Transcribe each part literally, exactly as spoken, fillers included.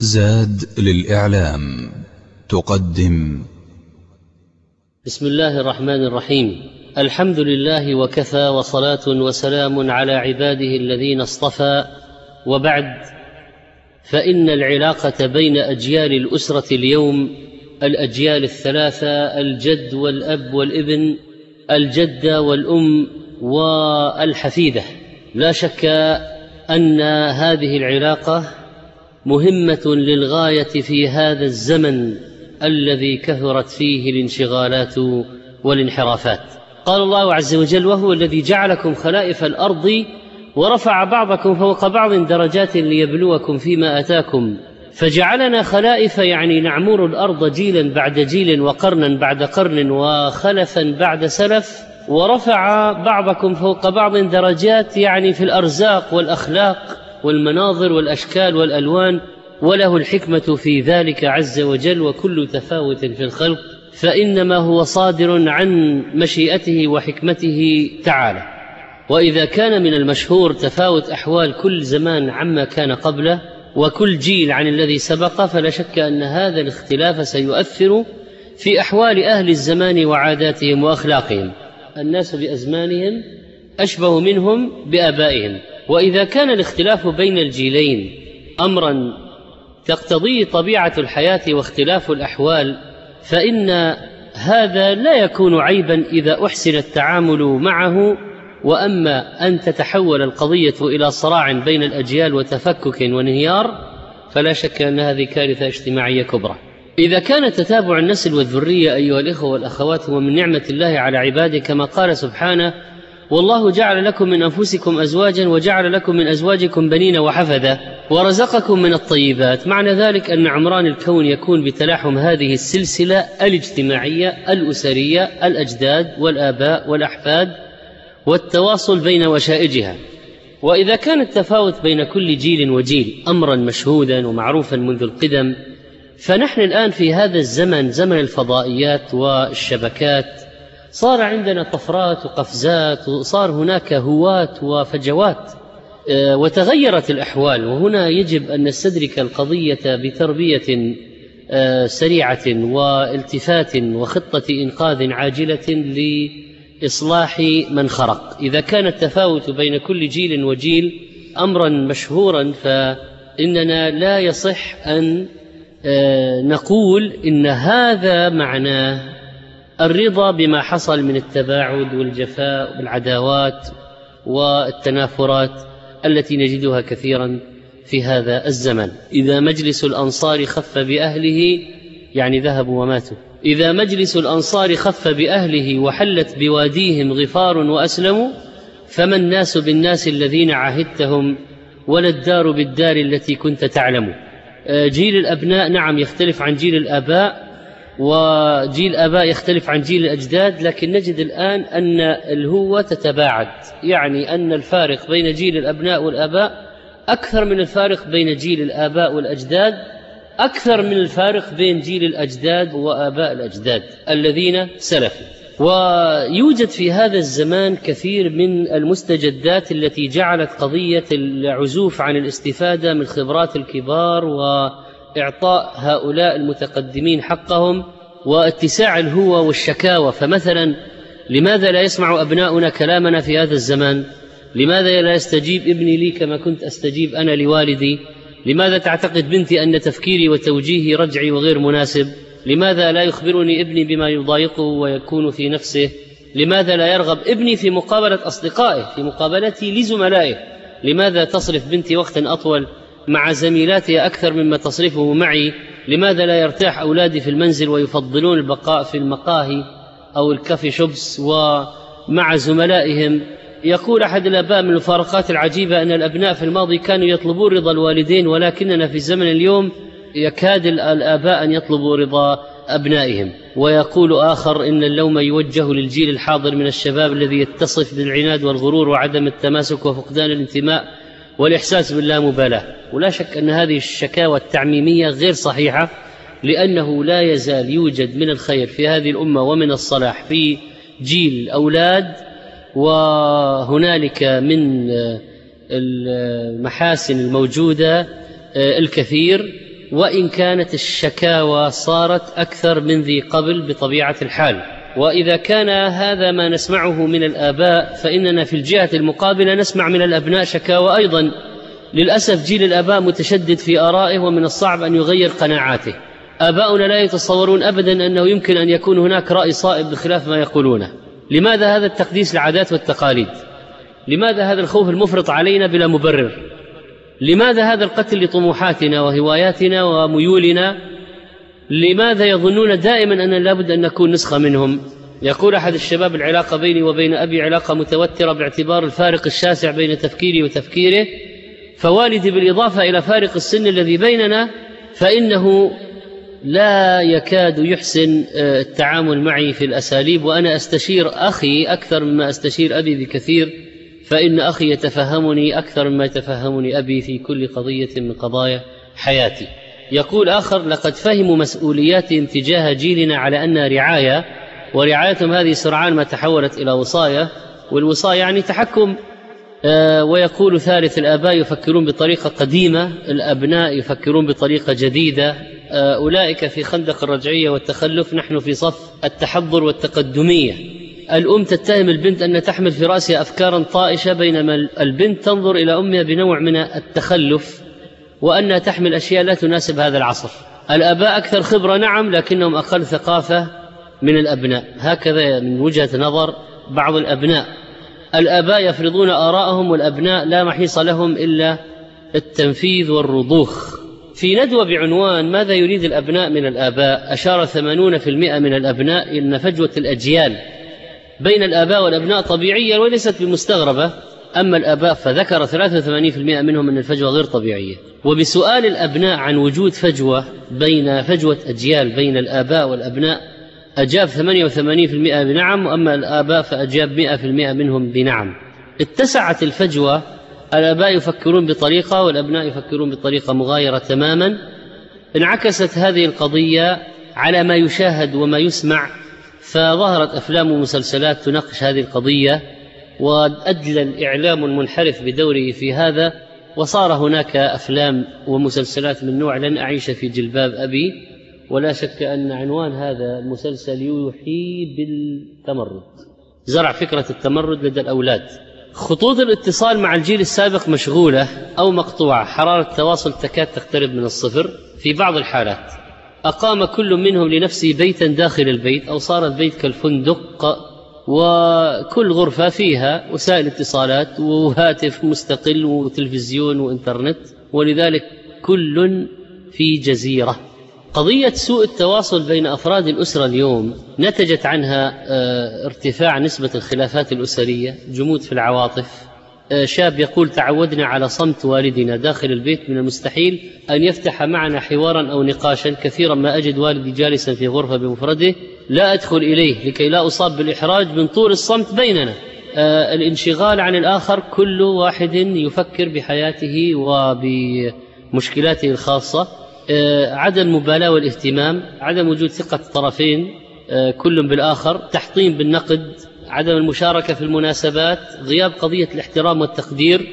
زاد للإعلام تقدم. بسم الله الرحمن الرحيم. الحمد لله وكفى، وصلاة وسلام على عباده الذين اصطفى، وبعد، فإن العلاقة بين أجيال الأسرة اليوم، الأجيال الثلاثة، الجد والأب والابن، الجدة والأم والحفيدة، لا شك أن هذه العلاقة مهمة للغاية في هذا الزمن الذي كثرت فيه الانشغالات والانحرافات. قال الله عز وجل: وهو الذي جعلكم خلائف الأرض ورفع بعضكم فوق بعض درجات ليبلوكم فيما آتاكم. فجعلنا خلائف، يعني نعمر الأرض جيلا بعد جيل وقرنا بعد قرن وخلفا بعد سلف، ورفع بعضكم فوق بعض درجات، يعني في الأرزاق والأخلاق والمناظر والأشكال والألوان، وله الحكمة في ذلك عز وجل. وكل تفاوت في الخلق فإنما هو صادر عن مشيئته وحكمته تعالى. وإذا كان من المشهور تفاوت أحوال كل زمان عما كان قبله، وكل جيل عن الذي سبق، فلا شك أن هذا الاختلاف سيؤثر في أحوال أهل الزمان وعاداتهم وأخلاقهم. الناس بأزمانهم أشبه منهم بآبائهم. وإذا كان الاختلاف بين الجيلين أمرا تقتضيه طبيعة الحياة واختلاف الأحوال، فإن هذا لا يكون عيبا إذا أحسن التعامل معه. وأما أن تتحول القضية إلى صراع بين الأجيال وتفكك وانهيار، فلا شك أن هذه كارثة اجتماعية كبرى. إذا كان تتابع النسل والذرية أيها الإخوة والأخوات هو من نعمة الله على عباده، كما قال سبحانه: والله جعل لكم من أنفسكم أزواجا وجعل لكم من أزواجكم بنين وحفدة ورزقكم من الطيبات. معنى ذلك أن عمران الكون يكون بتلاحم هذه السلسلة الاجتماعية الأسرية، الأجداد والآباء والأحفاد، والتواصل بين وشائجها. وإذا كان التفاوت بين كل جيل وجيل أمرا مشهودا ومعروفا منذ القدم، فنحن الآن في هذا الزمن، زمن الفضائيات والشبكات، صار عندنا طفرات وقفزات، وصار هناك هوات وفجوات، وتغيرت الأحوال. وهنا يجب أن نستدرك القضية بتربية سريعة والتفات وخطة إنقاذ عاجلة لإصلاح من خرق. إذا كان التفاوت بين كل جيل وجيل أمرا مشهورا، فإننا لا يصح أن نقول إن هذا معناه الرضا بما حصل من التباعد والجفاء والعداوات والتنافرات التي نجدها كثيرا في هذا الزمن. إذا مجلس الأنصار خف بأهله، يعني ذهبوا وماتوا، إذا مجلس الأنصار خف بأهله وحلت بواديهم غفار وأسلموا، فما الناس بالناس الذين عاهدتهم، ولا الدار بالدار التي كنت تعلم. جيل الأبناء نعم يختلف عن جيل الآباء، وجيل الآباء يختلف عن جيل الأجداد، لكن نجد الآن أن الهوة تتباعد، يعني أن الفارق بين جيل الأبناء والآباء أكثر من الفارق بين جيل الآباء والأجداد، أكثر من الفارق بين جيل الأجداد وآباء الأجداد الذين سلفوا. ويوجد في هذا الزمان كثير من المستجدات التي جعلت قضية العزوف عن الاستفادة من خبرات الكبار وإعطاء هؤلاء المتقدمين حقهم، واتساع الهوى والشكاوى. فمثلا، لماذا لا يسمع أبناؤنا كلامنا في هذا الزمان؟ لماذا لا يستجيب ابني لي كما كنت أستجيب أنا لوالدي؟ لماذا تعتقد بنتي أن تفكيري وتوجيهي رجعي وغير مناسب؟ لماذا لا يخبرني ابني بما يضايقه ويكون في نفسه؟ لماذا لا يرغب ابني في مقابلة أصدقائه، في مقابلتي لزملائه؟ لماذا تصرف بنتي وقتا أطول مع زميلاتها أكثر مما تصرفه معي؟ لماذا لا يرتاح أولادي في المنزل ويفضلون البقاء في المقاهي أو الكافي شوبس ومع زملائهم؟ يقول أحد الآباء من المفارقات العجيبة أن الأبناء في الماضي كانوا يطلبون رضا الوالدين، ولكننا في الزمن اليوم يكاد الآباء أن يطلبوا رضا أبنائهم. ويقول آخر إن اللوم يوجه للجيل الحاضر من الشباب الذي يتصف بالعناد والغرور وعدم التماسك وفقدان الانتماء والإحساس باللامبالاة. ولا شك أن هذه الشكاوى التعميمية غير صحيحة، لأنه لا يزال يوجد من الخير في هذه الأمة ومن الصلاح في جيل الأولاد، وهنالك من المحاسن الموجودة الكثير، وإن كانت الشكاوى صارت أكثر من ذي قبل بطبيعة الحال. وإذا كان هذا ما نسمعه من الآباء فإننا في الجهة المقابلة نسمع من الأبناء شكاوى أيضا. للأسف جيل الآباء متشدد في آرائه ومن الصعب أن يغير قناعاته. آباؤنا لا يتصورون أبدا أنه يمكن أن يكون هناك رأي صائب بخلاف ما يقولونه. لماذا هذا التقديس للعادات والتقاليد؟ لماذا هذا الخوف المفرط علينا بلا مبرر؟ لماذا هذا القتل لطموحاتنا وهواياتنا وميولنا؟ لماذا يظنون دائما أن لابد أن نكون نسخة منهم؟ يقول أحد الشباب: العلاقة بيني وبين أبي علاقة متوترة باعتبار الفارق الشاسع بين تفكيري وتفكيره، فوالدي بالإضافة إلى فارق السن الذي بيننا فإنه لا يكاد يحسن التعامل معي في الأساليب، وأنا أستشير أخي أكثر مما أستشير أبي بكثير، فإن أخي يتفهمني أكثر مما يتفهمني أبي في كل قضية من قضايا حياتي. يقول آخر: لقد فهموا مسؤولياتهم تجاه جيلنا على أنها رعاية، ورعايتهم هذه سرعان ما تحولت إلى وصاية، والوصاية يعني تحكم. آه ويقول ثالث: الآباء يفكرون بطريقة قديمة، الأبناء يفكرون بطريقة جديدة. آه أولئك في خندق الرجعية والتخلف، نحن في صف التحضر والتقدمية. الأم تتهم البنت أن تحمل في رأسها أفكارا طائشة، بينما البنت تنظر إلى أمها بنوع من التخلف وأنها تحمل أشياء لا تناسب هذا العصر. الآباء أكثر خبرة نعم، لكنهم أقل ثقافة من الأبناء، هكذا من وجهة نظر بعض الأبناء. الآباء يفرضون آراءهم والأبناء لا محيص لهم إلا التنفيذ والرضوخ. في ندوة بعنوان ماذا يريد الأبناء من الآباء، أشار ثمانين بالمئة من الأبناء إن فجوة الأجيال بين الآباء والأبناء طبيعية وليست بمستغربة، أما الآباء فذكر ثلاثة وثمانين بالمئة منهم أن الفجوة غير طبيعية. وبسؤال الأبناء عن وجود فجوة بين فجوة أجيال بين الآباء والأبناء أجاب ثمانية وثمانين بالمئة بنعم، وأما الآباء فأجاب مئة بالمئة منهم بنعم. اتسعت الفجوة، الآباء يفكرون بطريقة والأبناء يفكرون بطريقة مغايرة تماما. انعكست هذه القضية على ما يشاهد وما يسمع، فظهرت أفلام ومسلسلات تناقش هذه القضية، وأدلى الإعلام المنحرف بدوره في هذا، وصار هناك أفلام ومسلسلات من نوع لن أعيش في جلباب أبي. ولا شك أن عنوان هذا المسلسل يوحي بالتمرد، زرع فكرة التمرد لدى الأولاد. خطوط الاتصال مع الجيل السابق مشغولة أو مقطوعة، حرارة التواصل تكاد تقترب من الصفر في بعض الحالات. أقام كل منهم لنفسه بيتا داخل البيت، أو صار البيت كالفندق، وكل غرفة فيها وسائل اتصالات وهاتف مستقل وتلفزيون وإنترنت، ولذلك كل في جزيرة. قضية سوء التواصل بين أفراد الأسرة اليوم نتجت عنها ارتفاع نسبة الخلافات الأسرية، جمود في العواطف. شاب يقول: تعودنا على صمت والدنا داخل البيت، من المستحيل أن يفتح معنا حوارا أو نقاشا، كثيرا ما أجد والدي جالسا في غرفة بمفرده لا أدخل إليه لكي لا أصاب بالإحراج من طول الصمت بيننا. آه الانشغال عن الآخر، كل واحد يفكر بحياته وبمشكلاته الخاصة. آه عدم مبالاة والاهتمام، عدم وجود ثقة الطرفين آه كل بالآخر، تحطيم بالنقد، عدم المشاركة في المناسبات، غياب قضية الاحترام والتقدير،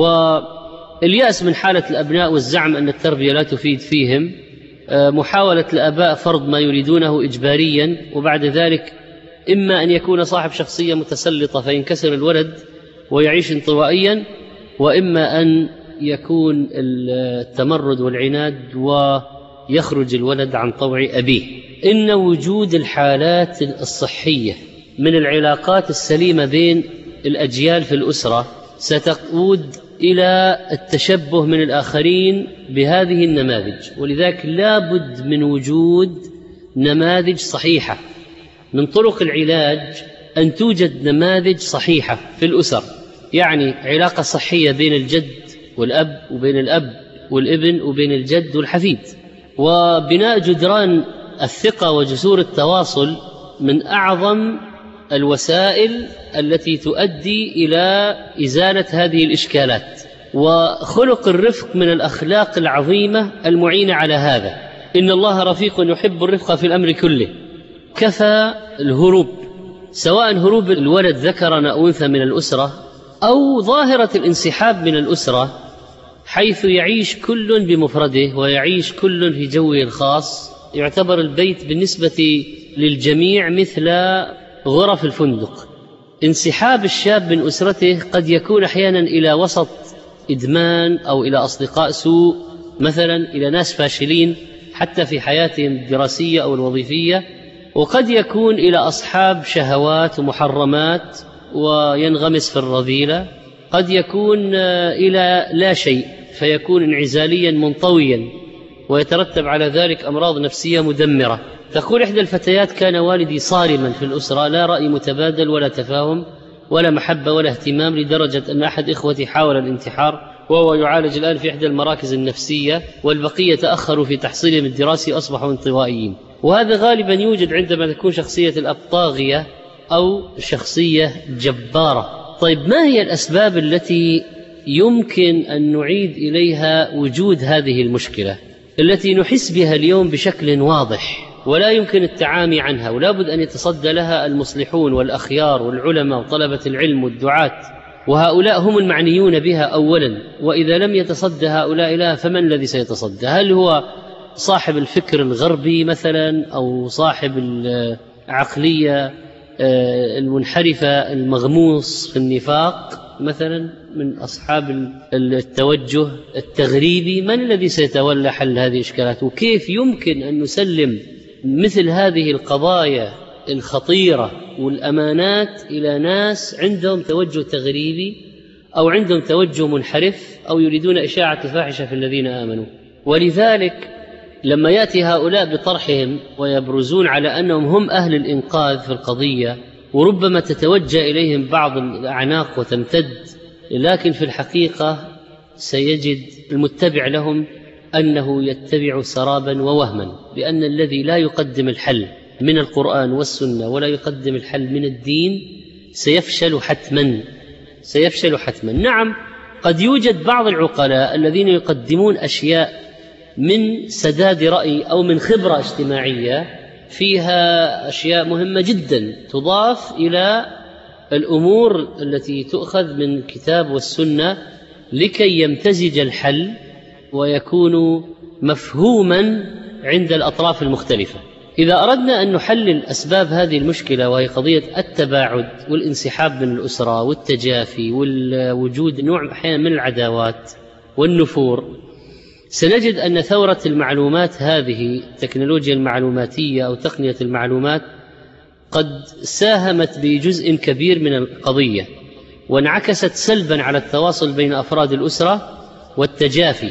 واليأس من حالة الأبناء والزعم أن التربية لا تفيد فيهم. محاولة الآباء فرض ما يريدونه إجباريا، وبعد ذلك إما أن يكون صاحب شخصية متسلطة فينكسر الولد ويعيش انطوائيا، وإما أن يكون التمرد والعناد ويخرج الولد عن طوع أبيه. إن وجود الحالات الصحية من العلاقات السليمة بين الأجيال في الأسرة ستقود إلى التشبه من الآخرين بهذه النماذج، ولذلك لا بد من وجود نماذج صحيحة. من طرق العلاج أن توجد نماذج صحيحة في الأسر، يعني علاقة صحية بين الجد والأب، وبين الأب والابن، وبين الجد والحفيد. وبناء جدران الثقة وجسور التواصل من أعظم الوسائل التي تؤدي إلى إزالة هذه الإشكالات. وخلق الرفق من الأخلاق العظيمة المعينة على هذا. إن الله رفيق يحب الرفق في الأمر كله. كفى الهروب، سواء هروب الولد ذكرا أو أنثى من الأسرة، أو ظاهرة الانسحاب من الأسرة، حيث يعيش كل بمفرده ويعيش كل في جوه الخاص. يعتبر البيت بالنسبة للجميع مثل غرف الفندق. انسحاب الشاب من أسرته قد يكون أحيانا إلى وسط إدمان أو إلى أصدقاء سوء، مثلا إلى ناس فاشلين حتى في حياتهم الدراسية أو الوظيفية، وقد يكون إلى أصحاب شهوات ومحرمات وينغمس في الرذيلة، قد يكون إلى لا شيء فيكون انعزاليا منطويا ويترتب على ذلك أمراض نفسية مدمرة. تقول إحدى الفتيات: كان والدي صارما في الأسرة، لا رأي متبادل ولا تفاهم ولا محبة ولا اهتمام، لدرجة أن أحد إخوتي حاول الانتحار وهو يعالج الآن في إحدى المراكز النفسية، والبقية تأخروا في تحصيلهم الدراسي أصبحوا انطوائيين. وهذا غالبا يوجد عندما تكون شخصية الأب طاغية أو شخصية جبارة. طيب، ما هي الأسباب التي يمكن أن نعيد إليها وجود هذه المشكلة التي نحس بها اليوم بشكل واضح ولا يمكن التعامي عنها، ولا بد أن يتصدى لها المصلحون والأخيار والعلماء وطلبة العلم والدعاة، وهؤلاء هم المعنيون بها أولا، وإذا لم يتصدى هؤلاء لها فمن الذي سيتصدى؟ هل هو صاحب الفكر الغربي مثلا، أو صاحب العقلية المنحرفة المغموس في النفاق مثلا من أصحاب التوجه التغريبي؟ من الذي سيتولى حل هذه الإشكالات؟ وكيف يمكن أن نسلم مثل هذه القضايا الخطيرة والأمانات إلى ناس عندهم توجه تغريبي أو عندهم توجه منحرف أو يريدون إشاعة الفاحشة في الذين آمنوا؟ ولذلك لما يأتي هؤلاء بطرحهم ويبرزون على أنهم هم أهل الإنقاذ في القضية، وربما تتوجه إليهم بعض الأعناق وتمتد، لكن في الحقيقة سيجد المتبع لهم أنه يتبع سرابا ووهما، لأن الذي لا يقدم الحل من القرآن والسنة ولا يقدم الحل من الدين سيفشل حتما سيفشل حتما. نعم، قد يوجد بعض العقلاء الذين يقدمون أشياء من سداد رأي أو من خبرة اجتماعية فيها أشياء مهمة جدا تضاف إلى الأمور التي تؤخذ من الكتاب والسنة لكي يمتزج الحل ويكون مفهوما عند الأطراف المختلفة. إذا أردنا أن نحلل أسباب هذه المشكلة، وهي قضية التباعد والانسحاب من الأسرة والتجافي والوجود نوع أحيانا من العداوات والنفور، سنجد أن ثورة المعلومات هذه، التكنولوجيا المعلوماتية أو تقنية المعلومات، قد ساهمت بجزء كبير من القضية وانعكست سلبا على التواصل بين أفراد الأسرة والتجافي.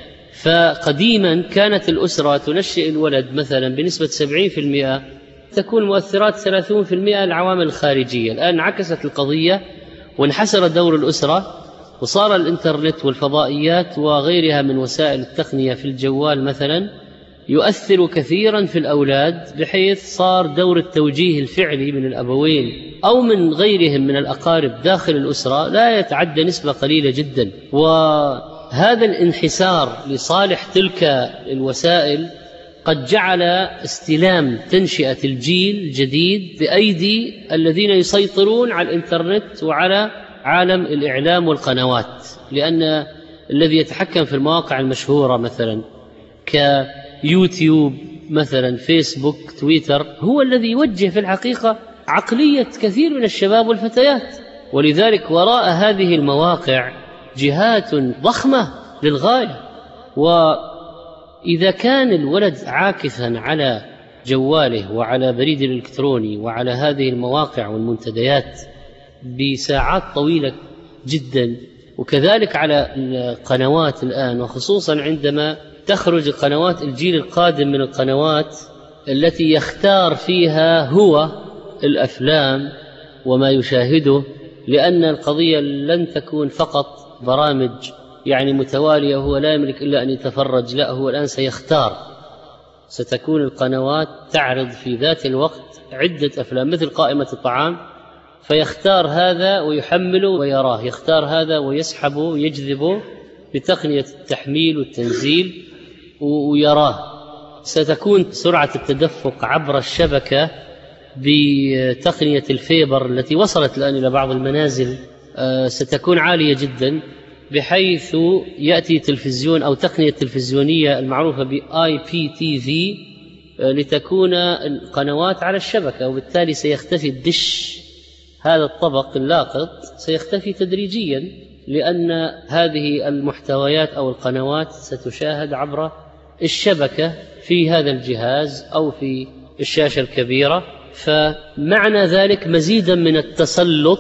فقديما كانت الأسرة تنشئ الولد مثلا بنسبة سبعين بالمئة، تكون مؤثرات ثلاثين بالمئة العوامل الخارجية. الآن انعكست القضية وانحسر دور الأسرة، وصار الإنترنت والفضائيات وغيرها من وسائل التقنية في الجوال مثلا يؤثر كثيرا في الأولاد، بحيث صار دور التوجيه الفعلي من الأبوين أو من غيرهم من الأقارب داخل الأسرة لا يتعدى نسبة قليلة جدا. وهذا الانحسار لصالح تلك الوسائل قد جعل استلام تنشئة الجيل الجديد بأيدي الذين يسيطرون على الإنترنت وعلى عالم الإعلام والقنوات، لأن الذي يتحكم في المواقع المشهورة مثلا كيوتيوب مثلا، فيسبوك، تويتر، هو الذي يوجه في الحقيقة عقلية كثير من الشباب والفتيات. ولذلك وراء هذه المواقع جهات ضخمة للغاية. وإذا كان الولد عاكفا على جواله وعلى بريد الإلكتروني وعلى هذه المواقع والمنتديات بساعات طويلة جدا، وكذلك على القنوات الآن، وخصوصا عندما تخرج قنوات الجيل القادم من القنوات التي يختار فيها هو الأفلام وما يشاهده، لأن القضية لن تكون فقط برامج يعني متوالية وهو لا يملك إلا أن يتفرج، لا، هو الآن سيختار. ستكون القنوات تعرض في ذات الوقت عدة أفلام مثل قائمة الطعام، فيختار هذا ويحمله ويراه، يختار هذا ويسحبه ويجذبه بتقنية التحميل والتنزيل ويراه. ستكون سرعة التدفق عبر الشبكة بتقنية الفيبر التي وصلت الآن إلى بعض المنازل ستكون عالية جدا، بحيث يأتي تلفزيون أو تقنية تلفزيونية المعروفة ب آي بي تي في لتكون القنوات على الشبكة، وبالتالي سيختفي الدش، هذا الطبق اللاقط سيختفي تدريجيا، لأن هذه المحتويات أو القنوات ستشاهد عبر الشبكة في هذا الجهاز أو في الشاشة الكبيرة. فمعنى ذلك مزيدا من التسلط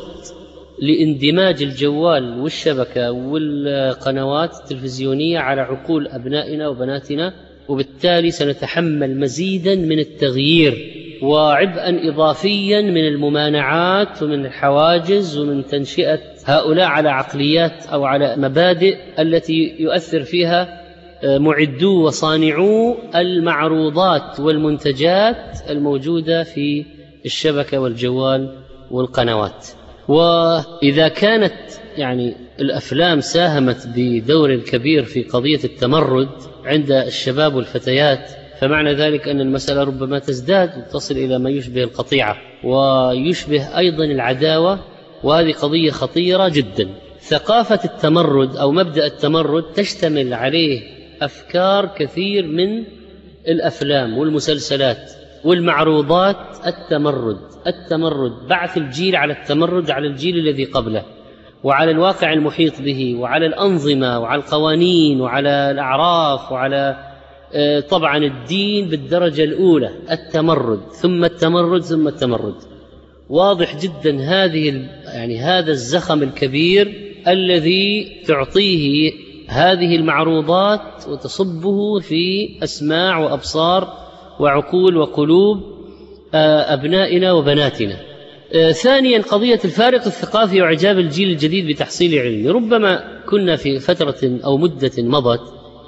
لاندماج الجوال والشبكة والقنوات التلفزيونية على عقول أبنائنا وبناتنا، وبالتالي سنتحمل مزيدا من التغيير وعبئا إضافيا من الممانعات ومن الحواجز ومن تنشئة هؤلاء على عقليات أو على مبادئ التي يؤثر فيها معدو وصانعو المعروضات والمنتجات الموجودة في الشبكة والجوال والقنوات. وإذا كانت يعني الأفلام ساهمت بدور كبير في قضية التمرد عند الشباب والفتيات، فمعنى ذلك أن المسألة ربما تزداد وتصل إلى ما يشبه القطيعة ويشبه أيضا العداوة، وهذه قضية خطيرة جدا. ثقافة التمرد أو مبدأ التمرد تشتمل عليه أفكار كثير من الأفلام والمسلسلات والمعروضات. التمرد التمرد بعث الجيل على التمرد على الجيل الذي قبله وعلى الواقع المحيط به وعلى الأنظمة وعلى القوانين وعلى الأعراف وعلى طبعا الدين بالدرجة الأولى. التمرد ثم التمرد ثم التمرد. واضح جدا هذه يعني هذا الزخم الكبير الذي تعطيه هذه المعروضات وتصبه في أسماع وأبصار وعقول وقلوب أبنائنا وبناتنا. ثانيا قضية الفارق الثقافي وإعجاب الجيل الجديد بتحصيل علمي. ربما كنا في فترة أو مدة مضت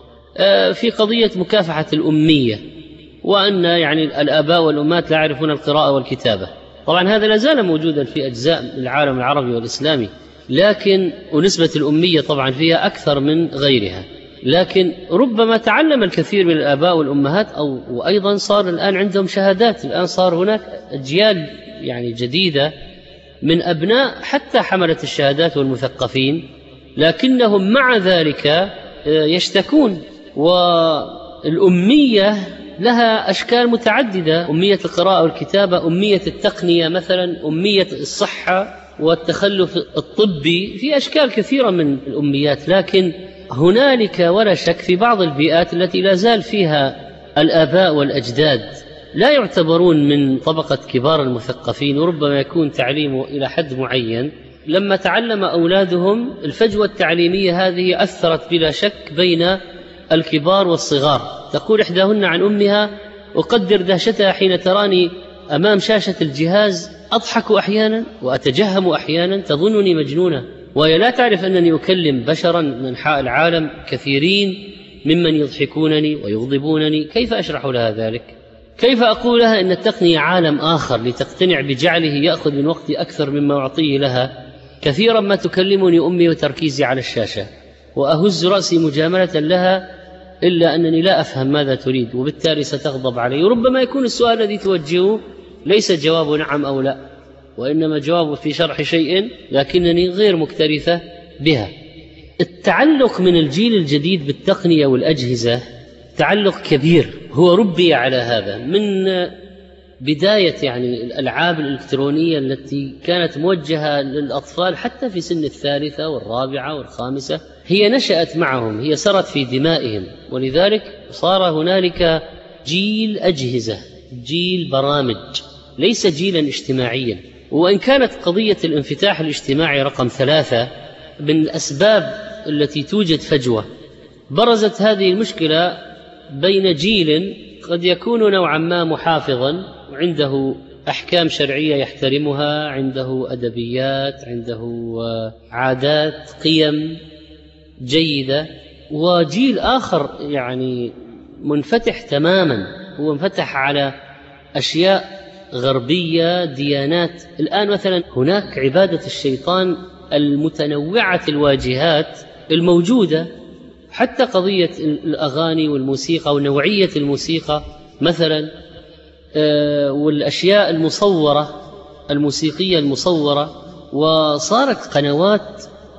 في قضية مكافحة الأمية، وأن يعني الآباء والأمهات لا يعرفون القراءة والكتابة. طبعا هذا لا زال موجودا في أجزاء من العالم العربي والإسلامي، لكن ونسبة الأمية طبعا فيها أكثر من غيرها، لكن ربما تعلم الكثير من الآباء والأمهات أو وأيضا صار الآن عندهم شهادات. الآن صار هناك أجيال يعني جديدة من أبناء حتى حملة الشهادات والمثقفين، لكنهم مع ذلك يشتكون. والأمية لها أشكال متعددة: أمية القراءة والكتابة، أمية التقنية مثلا، أمية الصحة والتخلف الطبي، في أشكال كثيرة من الأميات. لكن هنالك ولا شك في بعض البيئات التي لا زال فيها الآباء والأجداد لا يعتبرون من طبقة كبار المثقفين، وربما يكون تعليمه إلى حد معين. لما تعلم أولادهم الفجوة التعليمية هذه أثرت بلا شك بين الكبار والصغار. تقول إحداهن عن أمها: أقدر دهشتها حين تراني أمام شاشة الجهاز، أضحك أحيانا وأتجهم أحيانا، تظنني مجنونة، وهي لا تعرف أنني أكلم بشرا من أنحاء العالم كثيرين ممن يضحكونني ويغضبونني. كيف أشرح لها ذلك؟ كيف أقول لها أن التقنية عالم آخر لتقتنع بجعله يأخذ من وقتي أكثر مما أعطيه لها؟ كثيرا ما تكلمني أمي وتركيزي على الشاشة، وأهز رأسي مجاملة لها، إلا أنني لا أفهم ماذا تريد، وبالتالي ستغضب علي. وربما يكون السؤال الذي توجهه ليس جواب نعم أو لا، وإنما جواب في شرح شيء لكنني غير مكترثة بها. التعلق من الجيل الجديد بالتقنية والأجهزة تعلق كبير، هو ربي على هذا من بداية يعني الألعاب الإلكترونية التي كانت موجهة للأطفال حتى في سن الثالثة والرابعة والخامسة، هي نشأت معهم، هي سرت في دمائهم، ولذلك صار هنالك جيل أجهزة، جيل برامج، ليس جيلا اجتماعيا. وإن كانت قضية الانفتاح الاجتماعي رقم ثلاثة من الأسباب التي توجد فجوة، برزت هذه المشكلة بين جيل قد يكون نوعا ما محافظا وعنده أحكام شرعية يحترمها، عنده أدبيات، عنده عادات، قيم جيدة، وجيل آخر يعني منفتح تماما، هو منفتح على أشياء غربية، ديانات. الآن مثلا هناك عبادة الشيطان المتنوعة الواجهات الموجودة، حتى قضية الأغاني والموسيقى ونوعية الموسيقى مثلا، والأشياء المصورة الموسيقية المصورة. وصارت قنوات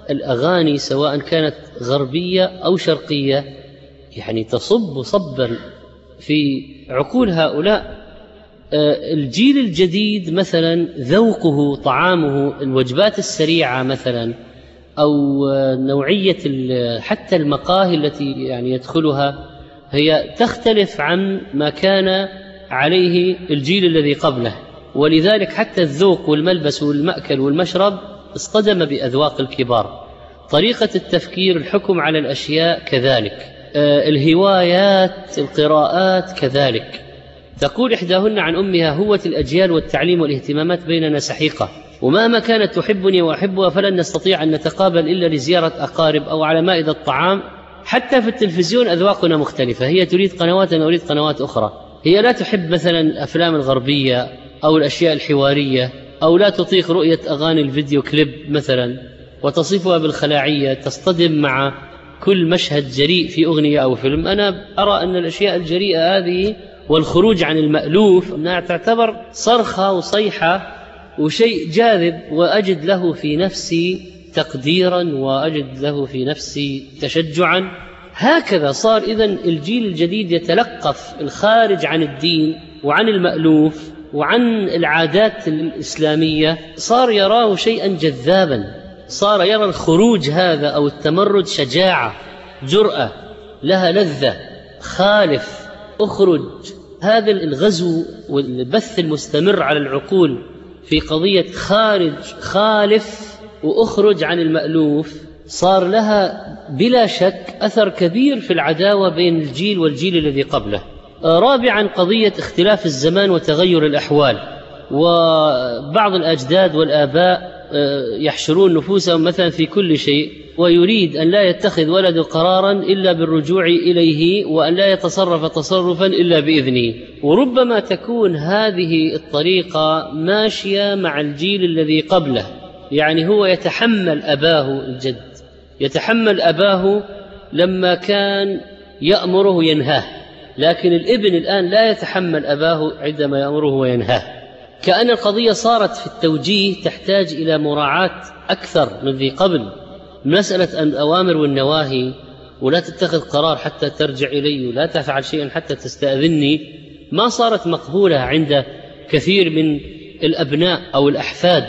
الأغاني سواء كانت غربية أو شرقية يعني تصب صبا في عقول هؤلاء. الجيل الجديد مثلا ذوقه، طعامه، الوجبات السريعة مثلا، أو نوعية حتى المقاهي التي يعني يدخلها هي تختلف عن ما كان عليه الجيل الذي قبله، ولذلك حتى الذوق والملبس والمأكل والمشرب اصطدم بأذواق الكبار. طريقة التفكير، الحكم على الأشياء كذلك، الهوايات، القراءات كذلك. تقول إحداهن عن أمها: هوة الأجيال والتعليم والاهتمامات بيننا سحيقة، ومهما كانت تحبني وأحبها فلن نستطيع أن نتقابل إلا لزيارة أقارب أو على مائدة الطعام. حتى في التلفزيون أذواقنا مختلفة، هي تريد قنوات أنا أريد قنوات أخرى. هي لا تحب مثلا الأفلام الغربية أو الأشياء الحوارية، أو لا تطيق رؤية أغاني الفيديو كليب مثلا وتصفها بالخلاعية، تصطدم مع كل مشهد جريء في أغنية أو فيلم. أنا أرى أن الأشياء الجريئة هذه والخروج عن المألوف أنها تعتبر صرخة وصيحة وشيء جاذب، وأجد له في نفسي تقديرا وأجد له في نفسي تشجعا. هكذا صار إذن الجيل الجديد يتلقف الخارج عن الدين وعن المألوف وعن العادات الإسلامية، صار يراه شيئا جذابا، صار يرى الخروج هذا أو التمرد شجاعة، جرأة، لها لذة. خالف، أخرج. هذا الغزو والبث المستمر على العقول في قضية خارج، خالف وأخرج عن المألوف، صار لها بلا شك أثر كبير في العداوة بين الجيل والجيل الذي قبله. رابعا، قضية اختلاف الزمان وتغير الأحوال، وبعض الأجداد والآباء يحشرون نفوسهم مثلا في كل شيء، ويريد أن لا يتخذ ولد قرارا إلا بالرجوع إليه، وأن لا يتصرف تصرفا إلا بإذنه. وربما تكون هذه الطريقة ماشية مع الجيل الذي قبله، يعني هو يتحمل أباه الجد، يتحمل أباه لما كان يأمره وينهاه، لكن الابن الآن لا يتحمل أباه عندما يأمره وينهاه. كأن القضية صارت في التوجيه تحتاج إلى مراعاة أكثر من ذي قبل. مسألة الأوامر والنواهي، ولا تتخذ قرار حتى ترجع إلي، ولا تفعل شيئا حتى تستأذني، ما صارت مقبولة عند كثير من الأبناء أو الأحفاد.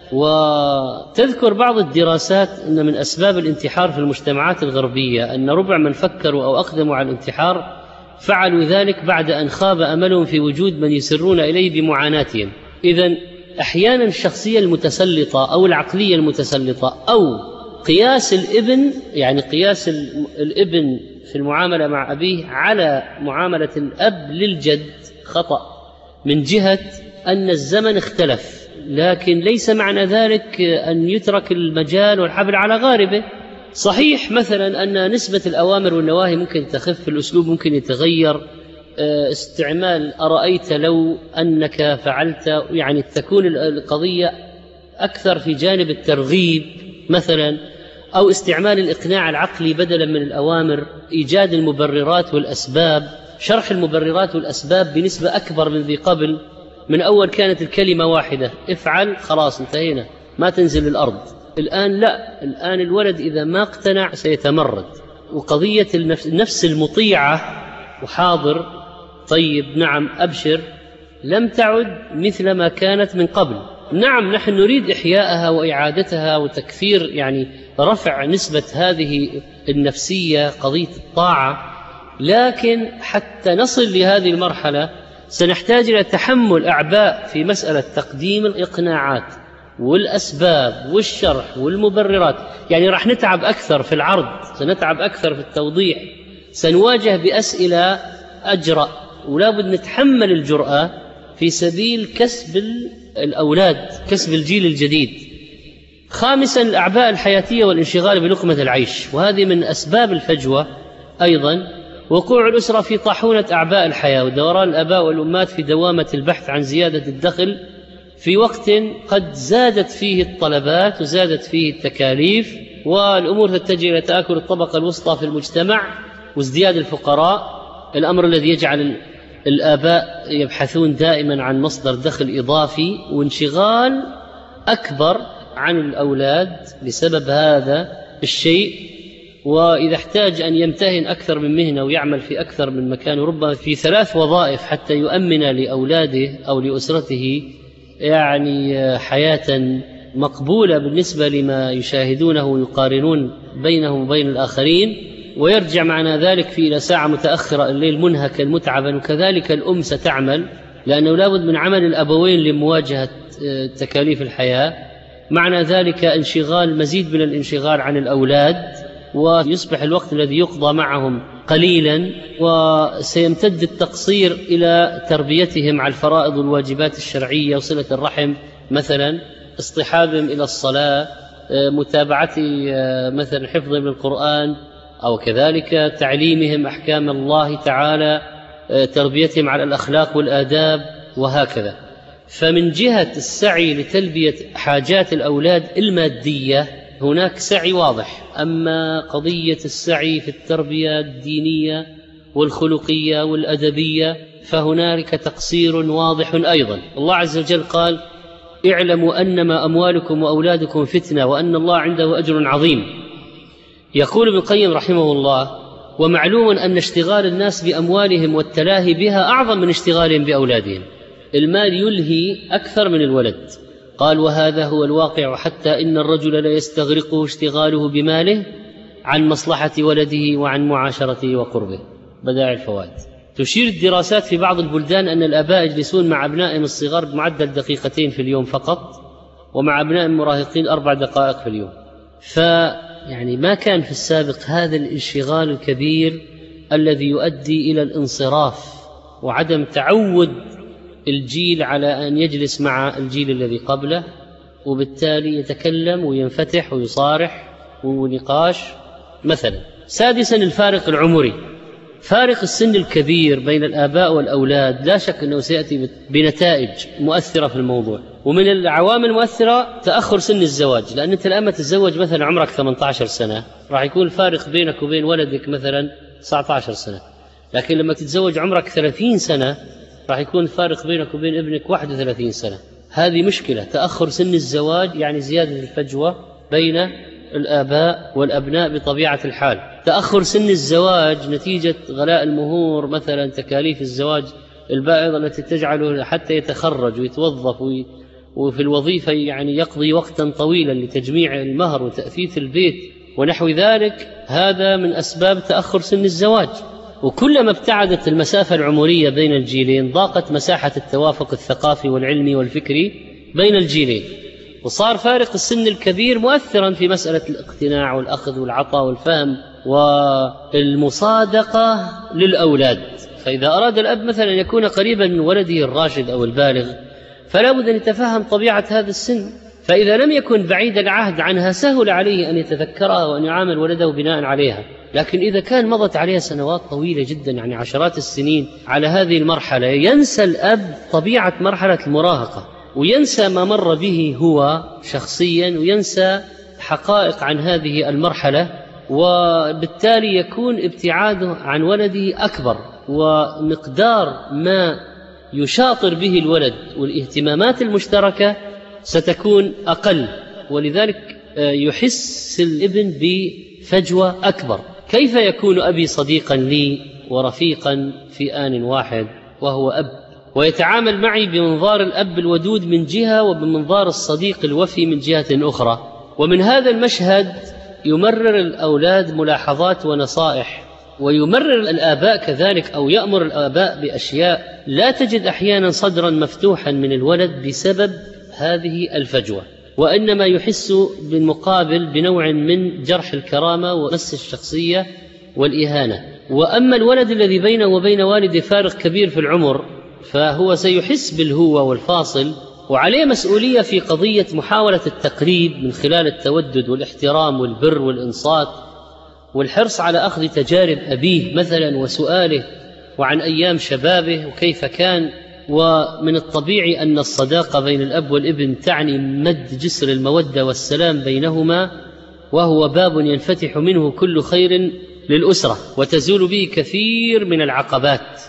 وتذكر بعض الدراسات أن من أسباب الانتحار في المجتمعات الغربية أن ربع من فكروا أو أقدموا على الانتحار فعلوا ذلك بعد أن خاب أملهم في وجود من يسرون إليه بمعاناتهم. إذن أحيانا الشخصية المتسلطة أو العقلية المتسلطة أو قياس الابن، يعني قياس الابن في المعاملة مع أبيه على معاملة الأب للجد خطأ، من جهة أن الزمن اختلف، لكن ليس معنى ذلك أن يترك المجال والحبل على غاربه. صحيح مثلا أن نسبة الأوامر والنواهي ممكن تخف، الأسلوب ممكن يتغير، استعمال أرأيت لو أنك فعلت، يعني تكون القضية أكثر في جانب الترغيب مثلا، أو استعمال الإقناع العقلي بدلا من الأوامر، إيجاد المبررات والأسباب، شرح المبررات والأسباب بنسبة أكبر من ذي قبل. من أول كانت الكلمة واحدة، افعل خلاص انتهينا، ما تنزل الأرض. الآن لا، الآن الولد إذا ما اقتنع سيتمرد. وقضية النفس المطيعة وحاضر، طيب، نعم، أبشر، لم تعد مثل ما كانت من قبل. نعم نحن نريد إحياءها وإعادتها وتكثير، يعني رفع نسبة هذه النفسية، قضية الطاعة، لكن حتى نصل لهذه المرحلة سنحتاج إلى تحمل أعباء في مسألة تقديم الإقناعات والأسباب والشرح والمبررات. يعني راح نتعب أكثر في العرض، سنتعب أكثر في التوضيح، سنواجه بأسئلة أجرأ، ولا بد نتحمل الجرأة في سبيل كسب الأولاد، كسب الجيل الجديد. خامسا، الأعباء الحياتية والانشغال بلقمة العيش، وهذه من أسباب الفجوة أيضا. وقوع الأسرة في طاحونة أعباء الحياة، ودوران الآباء والأمات في دوامة البحث عن زيادة الدخل في وقت قد زادت فيه الطلبات وزادت فيه التكاليف، والأمور تتجه إلى تآكل الطبقة الوسطى في المجتمع وازدياد الفقراء، الأمر الذي يجعل الآباء يبحثون دائما عن مصدر دخل إضافي، وانشغال أكبر عن الأولاد بسبب هذا الشيء، وإذا احتاج أن يمتهن أكثر من مهنة ويعمل في أكثر من مكان، وربما في ثلاث وظائف حتى يؤمن لأولاده أو لأسرته يعني حياة مقبولة بالنسبة لما يشاهدونه ويقارنون بينه وبين الآخرين، ويرجع معنا ذلك في إلى ساعة متأخرة الليل منهكا متعبا. وكذلك الأم ستعمل، لأنه لابد من عمل الأبوين لمواجهة تكاليف الحياة. معنى ذلك انشغال، مزيد من الانشغال عن الأولاد، ويصبح الوقت الذي يقضى معهم قليلا، وسيمتد التقصير إلى تربيتهم على الفرائض والواجبات الشرعية وصلة الرحم مثلا، اصطحابهم إلى الصلاة، متابعة مثلا حفظهم للقرآن، أو كذلك تعليمهم أحكام الله تعالى، تربيتهم على الأخلاق والآداب وهكذا. فمن جهة السعي لتلبية حاجات الأولاد المادية هناك سعي واضح، أما قضية السعي في التربية الدينية والخلقية والأدبية فهنالك تقصير واضح أيضا. الله عز وجل قال: اعلموا أنما أموالكم وأولادكم فتنة وأن الله عنده أجر عظيم. يقول ابن القيم رحمه الله: ومعلوم أن اشتغال الناس بأموالهم والتلاهي بها أعظم من اشتغالهم بأولادهم. المال يلهي أكثر من الولد. قال: وهذا هو الواقع، حتى إن الرجل لا يستغرقه اشتغاله بماله عن مصلحة ولده وعن معاشرته وقربه. بدائع الفوائد. تشير الدراسات في بعض البلدان أن الآباء يجلسون مع أبنائهم الصغار بمعدل دقيقتين في اليوم فقط، ومع أبناء المراهقين أربع دقائق في اليوم. فيعني ما كان في السابق هذا الانشغال الكبير الذي يؤدي إلى الانصراف وعدم تعود الجيل على أن يجلس مع الجيل الذي قبله، وبالتالي يتكلم وينفتح ويصارح ونقاش مثلا. سادسا الفارق العمري. فارق السن الكبير بين الآباء والأولاد لا شك أنه سيأتي بنتائج مؤثرة في الموضوع. ومن العوامل المؤثرة تأخر سن الزواج، لأن أنت لما تتزوج مثلا عمرك ثمانية عشر سنة راح يكون الفارق بينك وبين ولدك مثلا تسعة عشر سنة، لكن لما تتزوج عمرك ثلاثين سنة راح يكون الفارق بينك وبين ابنك واحد وثلاثين سنة. هذه مشكلة. تأخر سن الزواج يعني زيادة الفجوة بين الآباء والأبناء بطبيعة الحال. تأخر سن الزواج نتيجة غلاء المهور مثلا، تكاليف الزواج البائضة التي تجعله حتى يتخرج ويتوظف وفي الوظيفة يعني يقضي وقتا طويلا لتجميع المهر وتأثيث البيت ونحو ذلك. هذا من أسباب تأخر سن الزواج. وكلما ابتعدت المسافة العمرية بين الجيلين ضاقت مساحة التوافق الثقافي والعلمي والفكري بين الجيلين، وصار فارق السن الكبير مؤثرا في مسألة الاقتناع والأخذ والعطاء والفهم والمصادقة للأولاد. فإذا أراد الأب مثلا أن يكون قريبا من ولده الراشد أو البالغ فلا بد أن يتفهم طبيعة هذا السن، فإذا لم يكن بعيد العهد عنها سهل عليه أن يتذكرها وأن يعامل ولده بناء عليها. لكن إذا كان مضت عليها سنوات طويلة جدا، يعني عشرات السنين على هذه المرحلة، ينسى الأب طبيعة مرحلة المراهقة، وينسى ما مر به هو شخصيا، وينسى حقائق عن هذه المرحلة، وبالتالي يكون ابتعاده عن ولده أكبر، ومقدار ما يشاطر به الولد والاهتمامات المشتركة ستكون أقل، ولذلك يحس الابن بفجوة أكبر. كيف يكون أبي صديقا لي ورفيقا في آن واحد وهو أب، ويتعامل معي بمنظار الأب الودود من جهة وبمنظار الصديق الوفي من جهة أخرى؟ ومن هذا المشهد يمرر الأولاد ملاحظات ونصائح، ويمرر الآباء كذلك، أو يأمر الآباء بأشياء لا تجد أحيانا صدرا مفتوحا من الولد بسبب هذه الفجوة، وإنما يحس بالمقابل بنوع من جرح الكرامة ومس الشخصية والإهانة. وأما الولد الذي بينه وبين والده فارق كبير في العمر فهو سيحس بالهوة والفاصل، وعليه مسؤولية في قضية محاولة التقريب من خلال التودد والاحترام والبر والإنصات والحرص على أخذ تجارب أبيه مثلا وسؤاله وعن أيام شبابه وكيف كان. ومن الطبيعي أن الصداقة بين الأب والابن تعني مد جسر المودة والسلام بينهما، وهو باب ينفتح منه كل خير للأسرة وتزول به كثير من العقبات.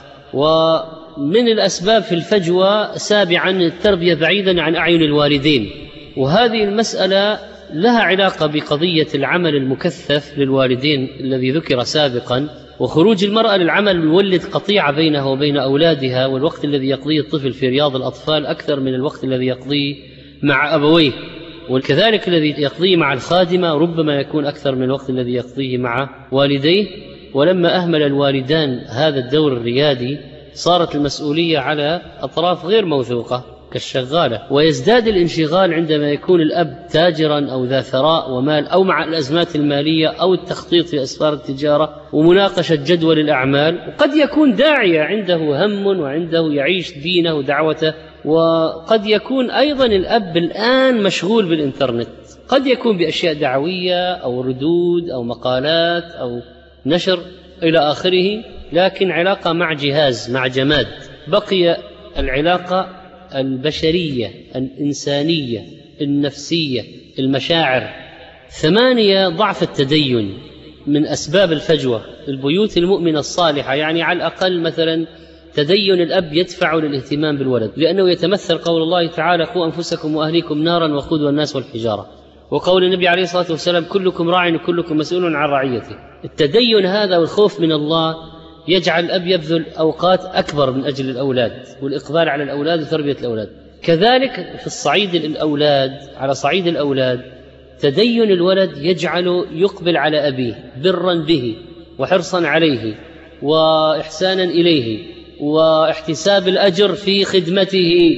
ومن الأسباب في الفجوة سابعا التربية بعيدا عن أعين الوالدين، وهذه المسألة لها علاقة بقضية العمل المكثف للوالدين الذي ذكر سابقا، وخروج المرأة للعمل يولد قطيعة بينها وبين أولادها، والوقت الذي يقضيه الطفل في رياض الأطفال أكثر من الوقت الذي يقضيه مع أبويه، وكذلك الذي يقضيه مع الخادمة ربما يكون أكثر من الوقت الذي يقضيه مع والديه. ولما أهمل الوالدان هذا الدور الريادي صارت المسؤولية على أطراف غير موثوقة كالشغالة، ويزداد الانشغال عندما يكون الأب تاجرا أو ذا ثراء ومال، أو مع الأزمات المالية أو التخطيط في أسفار التجارة ومناقشة جدول الأعمال. وقد يكون داعية عنده هم وعنده يعيش دينه ودعوته، وقد يكون أيضا الأب الآن مشغول بالإنترنت، قد يكون بأشياء دعوية أو ردود أو مقالات أو نشر إلى آخره، لكن علاقة مع جهاز، مع جماد. بقي العلاقة البشرية الإنسانية النفسية المشاعر. ثمانية، ضعف التدين من أسباب الفجوة. البيوت المؤمنة الصالحة يعني على الأقل مثلا تدين الأب يدفع للاهتمام بالولد، لأنه يتمثل قول الله تعالى: قوا أنفسكم وأهليكم نارا وقودها الناس والحجارة، وقول النبي عليه الصلاة والسلام: كلكم راع وكلكم مسؤول عن رعيته. التدين هذا والخوف من الله يجعل الأب يبذل أوقات أكبر من أجل الأولاد والإقبال على الأولاد وتربية الأولاد. كذلك في الصعيد الأولاد، على صعيد الأولاد تدين الولد يجعله يقبل على أبيه برا به وحرصا عليه وإحسانا إليه واحتساب الأجر في خدمته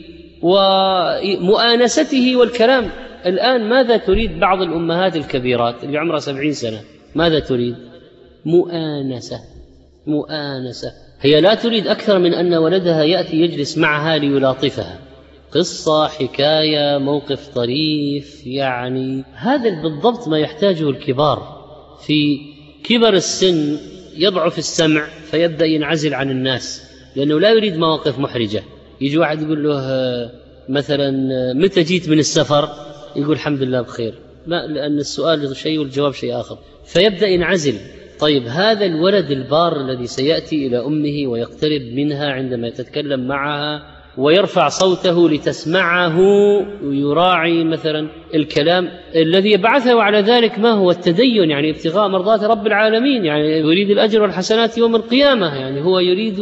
ومؤانسته والكلام. الآن ماذا تريد بعض الأمهات الكبيرات اللي عمرها سبعين سنة؟ ماذا تريد؟ مؤانسة. مؤانسة. هي لا تريد أكثر من أن ولدها يأتي يجلس معها ليلاطفها، قصة، حكاية، موقف طريف. يعني هذا بالضبط ما يحتاجه الكبار. في كبر السن يضعف السمع فيبدأ ينعزل عن الناس، لأنه لا يريد مواقف محرجة. يجي واحد يقول له مثلا: متى جيت من السفر؟ يقول: الحمد لله بخير. لا، لأن السؤال شيء والجواب شيء آخر، فيبدأ ينعزل. طيب هذا الولد البار الذي سيأتي إلى أمه ويقترب منها عندما يتكلم معها ويرفع صوته لتسمعه ويراعي مثلا الكلام الذي يبعثه على ذلك، ما هو التدين؟ يعني ابتغاء مرضات رب العالمين، يعني يريد الأجر والحسنات يوم القيامة، يعني هو يريد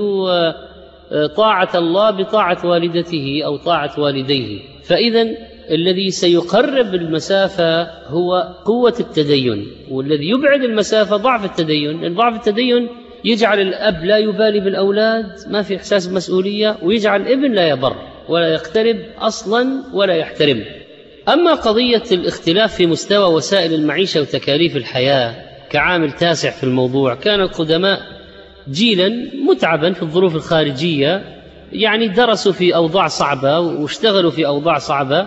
طاعة الله بطاعة والدته أو طاعة والديه. فإذا الذي سيقرب المسافة هو قوة التدين، والذي يبعد المسافة ضعف التدين. لأن ضعف التدين يجعل الأب لا يبالي بالأولاد، ما في إحساس بمسؤولية، ويجعل الابن لا يبر ولا يقترب أصلا ولا يحترم. أما قضية الاختلاف في مستوى وسائل المعيشة وتكاليف الحياة كعامل تاسع في الموضوع، كان القدماء جيلا متعبا في الظروف الخارجية، يعني درسوا في أوضاع صعبة واشتغلوا في أوضاع صعبة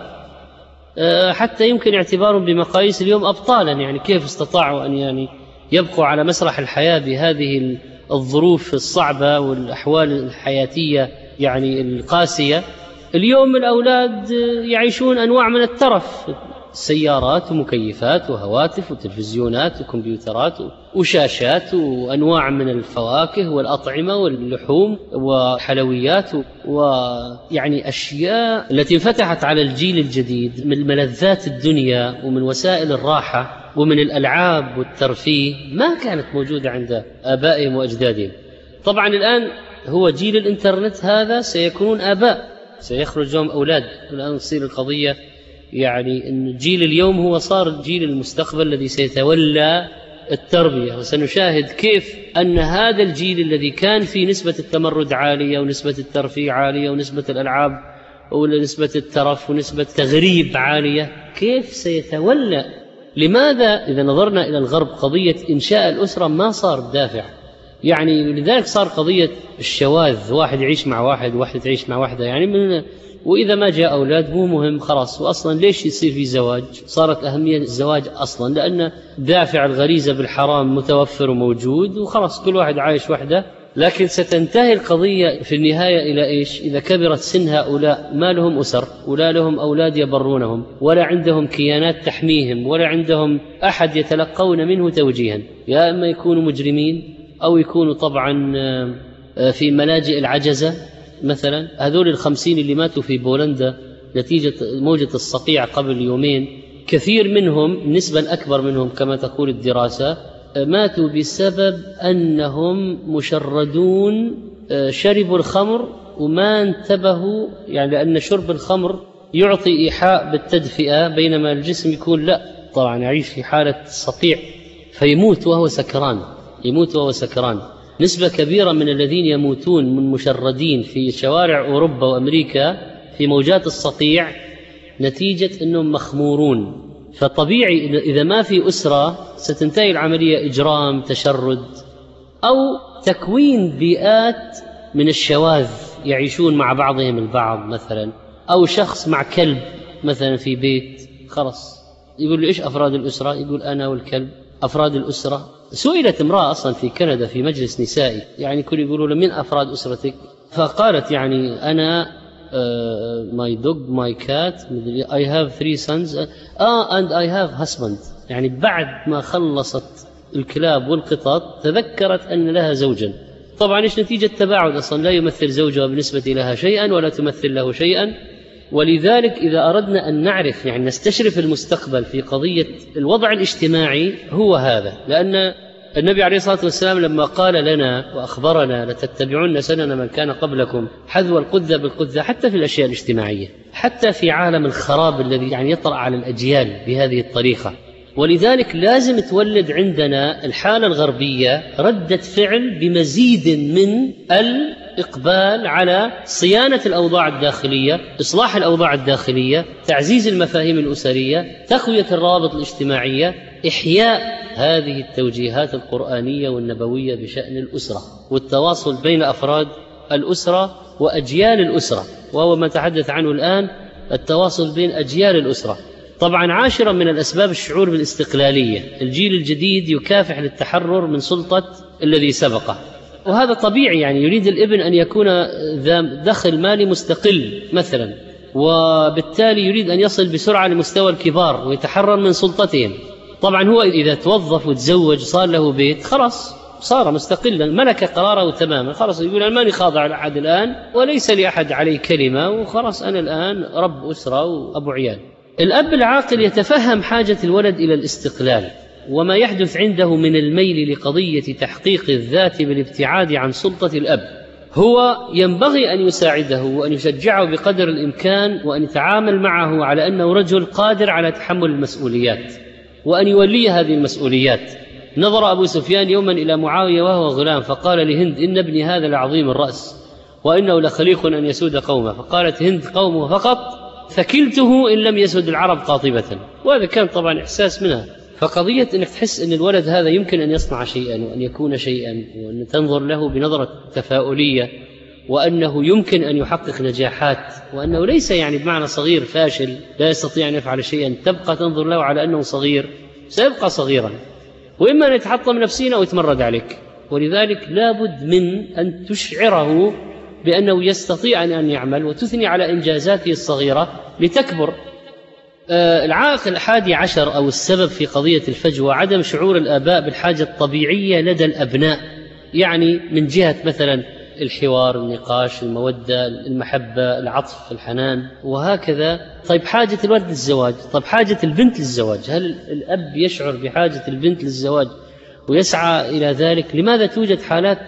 حتى يمكن اعتبارهم بمقاييس اليوم أبطالا. يعني كيف استطاعوا أن يعني يبقوا على مسرح الحياة بهذه الظروف الصعبة والأحوال الحياتية يعني القاسية. اليوم الأولاد يعيشون أنواع من الترف، سيارات ومكيفات وهواتف وتلفزيونات وكمبيوترات وشاشات وأنواع من الفواكه والأطعمة واللحوم وحلويات، ويعني أشياء التي فتحت على الجيل الجديد من ملذات الدنيا ومن وسائل الراحة ومن الألعاب والترفيه ما كانت موجودة عند آبائهم وأجدادهم. طبعا الآن هو جيل الإنترنت، هذا سيكونون آباء، سيخرج لهم أولاد. الآن تصير القضية يعني أن جيل اليوم هو صار جيل المستقبل الذي سيتولى التربية، وسنشاهد كيف أن هذا الجيل الذي كان فيه نسبة التمرد عالية ونسبة الترفيه عالية ونسبة الألعاب ونسبة الترف ونسبة التغريب عالية، كيف سيتولى. لماذا؟ إذا نظرنا إلى الغرب قضية إنشاء الأسرة ما صار دافع، يعني لذلك صار قضية الشواذ، واحد يعيش مع واحد واحد تعيش مع واحدة، يعني من وإذا ما جاء أولاد مو مهم خلاص. وأصلا ليش يصير في زواج؟ صارت أهمية الزواج أصلا لأن دافع الغريزة بالحرام متوفر وموجود وخلاص كل واحد عايش وحده. لكن ستنتهي القضية في النهاية إلى إيش؟ إذا كبرت سن هؤلاء ما لهم أسر ولا لهم أولاد يبرونهم ولا عندهم كيانات تحميهم ولا عندهم أحد يتلقون منه توجيها، يا إما يكونوا مجرمين أو يكونوا طبعا في ملاجئ العجزة مثلا. هذول الخمسين اللي ماتوا في بولندا نتيجة موجة الصقيع قبل يومين، كثير منهم، النسبة الأكبر منهم كما تقول الدراسة، ماتوا بسبب أنهم مشردون، شربوا الخمر وما انتبهوا، يعني لأن شرب الخمر يعطي إيحاء بالتدفئة بينما الجسم يكون لا، طبعا يعيش في حالة صقيع فيموت وهو سكران، يموت وهو سكران. نسبة كبيرة من الذين يموتون من مشردين في شوارع أوروبا وأمريكا في موجات الصقيع نتيجة أنهم مخمورون. فطبيعي إذا ما في أسرة ستنتهي العملية إجرام، تشرد، أو تكوين بيئات من الشواذ يعيشون مع بعضهم البعض مثلا، أو شخص مع كلب مثلا في بيت، خلص يقول له إيش أفراد الأسرة؟ يقول أنا والكلب أفراد الأسرة. سئلت امرأة أصلا في كندا في مجلس نسائي، يعني كل يقولوا له من أفراد أسرتك؟ فقالت يعني أنا uh, my dog, my cat, I have three sons ah, and I have husband. يعني بعد ما خلصت الكلاب والقطط تذكرت أن لها زوجا. طبعا إيش نتيجة تباعد؟ أصلا لا يمثل زوجها بالنسبة لها شيئا ولا تمثل له شيئا. ولذلك إذا أردنا أن نعرف، يعني نستشرف المستقبل في قضية الوضع الاجتماعي، هو هذا. لأن النبي عليه الصلاة والسلام لما قال لنا وأخبرنا لتتبعون سنن من كان قبلكم حذو القذة بالقذة، حتى في الأشياء الاجتماعية، حتى في عالم الخراب الذي يعني يطرأ على الأجيال بهذه الطريقة. ولذلك لازم تولد عندنا الحالة الغربية ردة فعل بمزيد من الإقبال على صيانة الأوضاع الداخلية، إصلاح الأوضاع الداخلية، تعزيز المفاهيم الأسرية، تقوية الروابط الاجتماعية، إحياء هذه التوجيهات القرآنية والنبوية بشأن الأسرة والتواصل بين أفراد الأسرة وأجيال الأسرة، وهو ما تحدث عنه الآن، التواصل بين أجيال الأسرة. طبعا عاشرا من الأسباب الشعور بالاستقلالية، الجيل الجديد يكافح للتحرر من سلطة الذي سبقه، وهذا طبيعي، يعني يريد الابن أن يكون ذا دخل مالي مستقل مثلا، وبالتالي يريد أن يصل بسرعة لمستوى الكبار ويتحرر من سلطتهم. طبعا هو إذا توظف وتزوج صار له بيت، خلاص صار مستقلا، ملك قراره تماما، خلاص يقول أنا ماني خاضع لأحد الآن وليس لأحد عليه كلمة، وخلاص أنا الآن رب أسرة وأبو عيال. الأب العاقل يتفهم حاجة الولد إلى الاستقلال وما يحدث عنده من الميل لقضية تحقيق الذات بالابتعاد عن سلطة الأب. هو ينبغي أن يساعده وأن يشجعه بقدر الإمكان، وأن يتعامل معه على أنه رجل قادر على تحمل المسؤوليات وأن يولي هذه المسؤوليات. نظر أبو سفيان يوما إلى معاوية وهو غلام فقال لهند إن ابني هذا لعظيم الرأس وإنه لخليق أن يسود قومه، فقالت هند قومه فقط، فكلته إن لم يسد العرب قاطبة. وهذا كان طبعا إحساس منها. فقضية أنك تحس أن الولد هذا يمكن أن يصنع شيئا وأن يكون شيئا، وأن تنظر له بنظرة تفاؤلية، وأنه يمكن أن يحقق نجاحات، وأنه ليس يعني بمعنى صغير فاشل لا يستطيع أن يفعل شيئا، تبقى تنظر له على أنه صغير، سيبقى صغيرا، وإما أن يتحطم نفسيا أو يتمرد عليك. ولذلك لابد من أن تشعره بأنه يستطيع أن يعمل وتثني على إنجازاته الصغيرة لتكبر. آه العائق الحادي عشر أو السبب في قضية الفجوة عدم شعور الآباء بالحاجة الطبيعية لدى الأبناء، يعني من جهة مثلا الحوار، النقاش، المودة، المحبة، العطف، الحنان، وهكذا. طيب حاجة الولد للزواج، طيب حاجة البنت للزواج، هل الأب يشعر بحاجة البنت للزواج ويسعى إلى ذلك؟ لماذا توجد حالات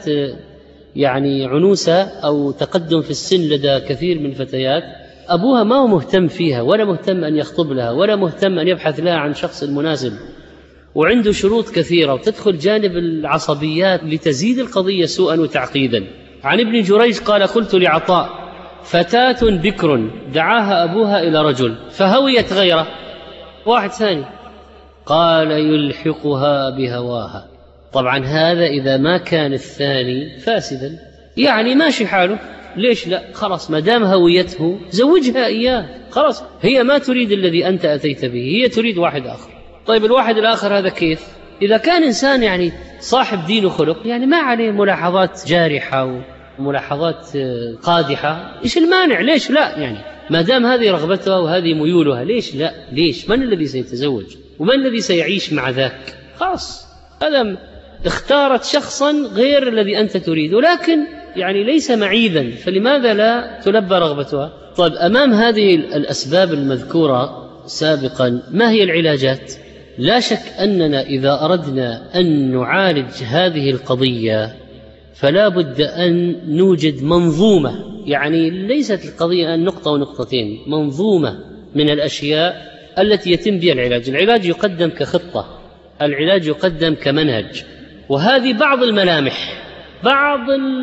يعني عنوسة أو تقدم في السن لدى كثير من الفتيات أبوها ما هو مهتم فيها ولا مهتم أن يخطب لها ولا مهتم أن يبحث لها عن شخص مناسب، وعنده شروط كثيرة، وتدخل جانب العصبيات لتزيد القضية سوءا وتعقيدا. عن ابن جريج قال قلت لعطاء فتاة بكر دعاها أبوها إلى رجل فهويت غيره، واحد ثاني، قال يلحقها بهواها. طبعا هذا إذا ما كان الثاني فاسدا، يعني ماشي حاله، ليش لا؟ خلاص ما دام هويته زوجها إياه، خلاص هي ما تريد الذي أنت أتيت به، هي تريد واحد آخر. طيب الواحد الآخر هذا كيف؟ إذا كان إنسان يعني صاحب دين وخلق، يعني ما عليه ملاحظات جارحة وملاحظات قادحة، إيش المانع؟ ليش لا؟ يعني ما دام هذه رغبتها وهذه ميولها، ليش لا؟ ليش؟ من الذي سيتزوج ومن الذي سيعيش مع ذاك؟ خلاص هذا اختارت شخصا غير الذي أنت تريد، ولكن يعني ليس معيبا، فلماذا لا تلبى رغبتها؟ طيب أمام هذه الأسباب المذكورة سابقا ما هي العلاجات؟ لا شك أننا إذا أردنا أن نعالج هذه القضية فلا بد أن نوجد منظومة، يعني ليست القضية أن نقطة ونقطتين، منظومة من الأشياء التي يتم بها العلاج. العلاج يقدم كخطة، العلاج يقدم كمنهج، وهذه بعض الملامح، بعض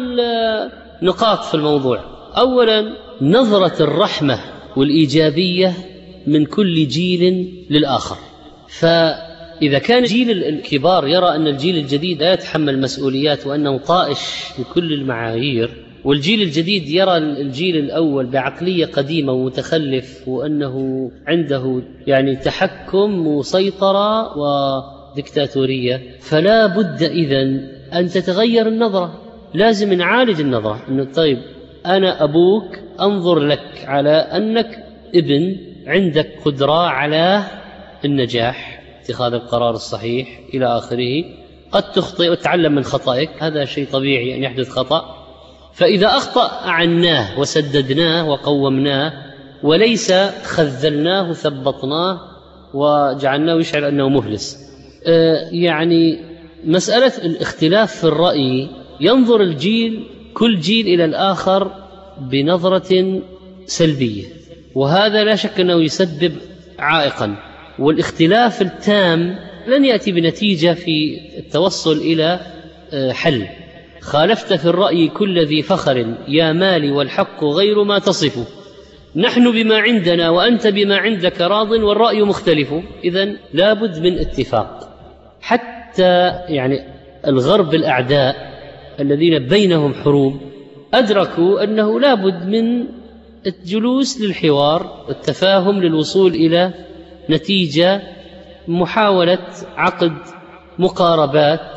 النقاط في الموضوع. أولا نظرة الرحمة والإيجابية من كل جيل للآخر. فإذا كان جيل الكبار يرى أن الجيل الجديد لا يتحمل مسؤوليات وأنه طائش بكل المعايير، والجيل الجديد يرى الجيل الأول بعقلية قديمة ومتخلف وأنه عنده يعني تحكم وسيطرة وديكتاتورية، فلا بد إذن أن تتغير النظرة. لازم نعالج النظرة، أنه طيب أنا أبوك أنظر لك على أنك ابن عندك قدرة على النجاح، اتخاذ القرار الصحيح إلى آخره، قد تخطئ وتتعلم من خطأك، هذا شيء طبيعي أن يحدث خطأ. فإذا أخطأ أعناه وسددناه وقومناه، وليس خذلناه وثبطناه وجعلناه يشعر أنه مفلس. آه يعني مسألة الاختلاف في الرأي، ينظر الجيل كل جيل إلى الآخر بنظرة سلبية، وهذا لا شك أنه يسبب عائقا. والاختلاف التام لن يأتي بنتيجة في التوصل إلى حل. خالفت في الرأي كل ذي فخر يا مالي والحق غير ما تصف، نحن بما عندنا وأنت بما عندك راض والرأي مختلف. إذن لا بد من اتفاق. حتى يعني الغرب الأعداء الذين بينهم حروب أدركوا أنه لا بد من الجلوس للحوار والتفاهم للوصول إلى نتيجة، محاولة عقد مقاربات،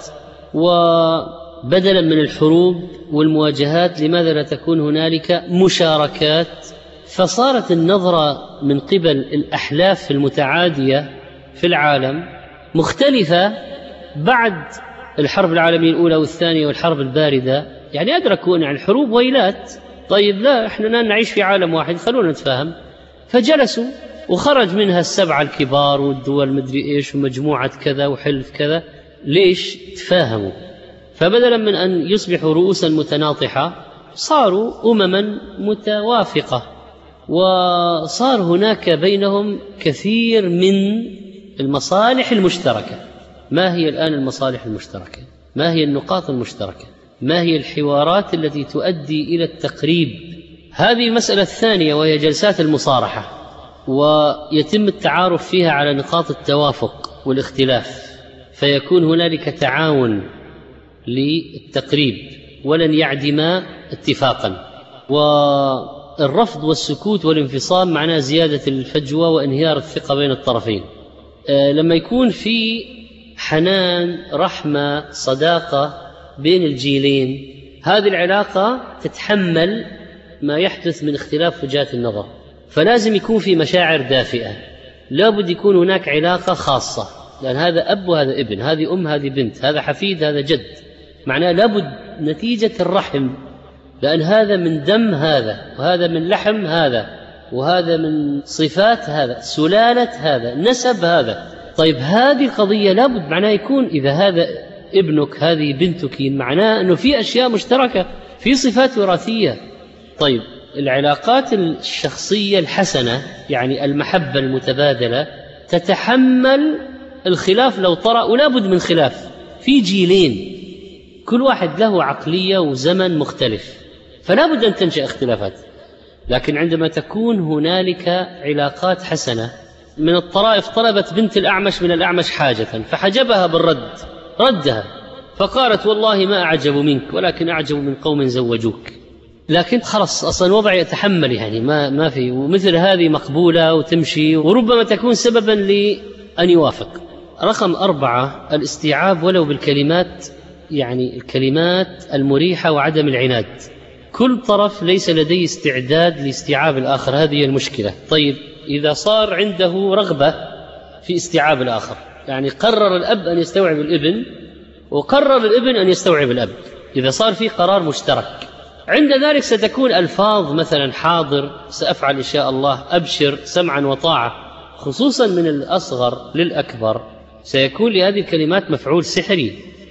وبدلا من الحروب والمواجهات لماذا لا تكون هنالك مشاركات. فصارت النظرة من قبل الأحلاف المتعادية في العالم مختلفة بعد الحرب العالمية الأولى والثانية والحرب الباردة. يعني أدركوا أن الحروب ويلات، طيب لا إحنا نعيش في عالم واحد، خلونا نتفاهم. فجلسوا وخرج منها السبعة الكبار والدول مدري إيش ومجموعة كذا وحلف كذا. ليش؟ تفاهموا. فبدلا من أن يصبحوا رؤوسا متناطحة صاروا أمما متوافقة، وصار هناك بينهم كثير من المصالح المشتركة. ما هي الآن المصالح المشتركة؟ ما هي النقاط المشتركة؟ ما هي الحوارات التي تؤدي إلى التقريب؟ هذه المسألة الثانية، وهي جلسات المصارحة، ويتم التعارف فيها على نقاط التوافق والاختلاف، فيكون هنالك تعاون للتقريب ولن يعدم اتفاقا. والرفض والسكوت والانفصام معناه زيادة الفجوة وانهيار الثقة بين الطرفين. أه لما يكون في حنان، رحمة، صداقة بين الجيلين، هذه العلاقة تتحمل ما يحدث من اختلاف وجهات النظر. فلازم يكون في مشاعر دافئة، لابد يكون هناك علاقة خاصة، لأن هذا أب وهذا ابن، هذه أم هذه بنت، هذا حفيد هذا جد، معناه لابد نتيجة الرحم، لأن هذا من دم هذا، وهذا من لحم هذا، وهذا من صفات هذا، سلالة هذا، نسب هذا. طيب هذه قضية لابد معناه يكون، إذا هذا ابنك هذه بنتك، معناه أنه في أشياء مشتركة، في صفات وراثية. طيب العلاقات الشخصية الحسنة، يعني المحبة المتبادلة، تتحمل الخلاف لو طرأ، ولا بد من خلاف في جيلين كل واحد له عقلية وزمن مختلف، فلا بد أن تنشأ اختلافات. لكن عندما تكون هنالك علاقات حسنة، من الطرائف طلبت بنت الأعمش من الأعمش حاجة فحجبها بالرد، ردها فقالت والله ما أعجب منك ولكن أعجب من قوم زوجوك. لكن خلص أصلا وضع يتحمل، يعني ما ما في، ومثل هذه مقبولة وتمشي، وربما تكون سببا لأن يوافق. رقم أربعة الاستيعاب ولو بالكلمات، يعني الكلمات المريحة وعدم العناد. كل طرف ليس لديه استعداد لاستيعاب الآخر، هذه المشكلة. طيب إذا صار عنده رغبة في استيعاب الآخر، يعني قرر الأب أن يستوعب الابن وقرر الابن أن يستوعب الأب، إذا صار في قرار مشترك عند ذلك ستكون ألفاظ مثلا حاضر، سأفعل إن شاء الله، أبشر، سمعا وطاعة، خصوصا من الأصغر للأكبر سيكون لهذه الكلمات مفعول سحري.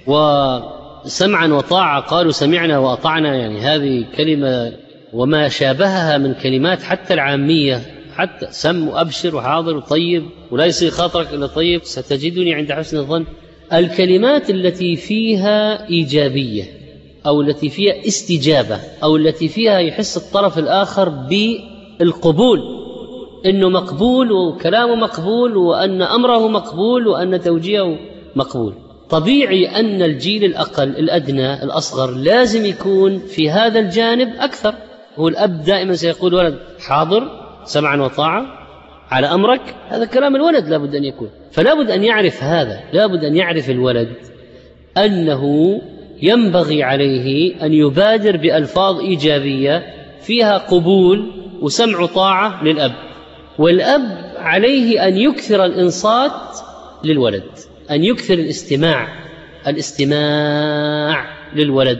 وسمعا وطاعة قالوا سمعنا وأطعنا، يعني هذه كلمة وما شابهها من كلمات حتى العامية، حتى سم وأبشر وحاضر وطيب ولا يصير خاطرك إلا طيب، ستجدني عند حسن الظن. الكلمات التي فيها إيجابية أو التي فيها استجابة أو التي فيها يحس الطرف الآخر بالقبول، إنه مقبول وكلامه مقبول وأن أمره مقبول وأن توجيهه مقبول. طبيعي أن الجيل الأقل الأدنى الأصغر لازم يكون في هذا الجانب أكثر. هو الأب دائما سيقول ولد حاضر سمعا وطاعة على أمرك، هذا كلام الولد لابد أن يكون. فلا بد أن يعرف هذا، لابد أن يعرف الولد أنه ينبغي عليه أن يبادر بألفاظ إيجابية فيها قبول وسمع طاعة للأب، والأب عليه أن يكثر الإنصات للولد، أن يكثر الاستماع الاستماع للولد،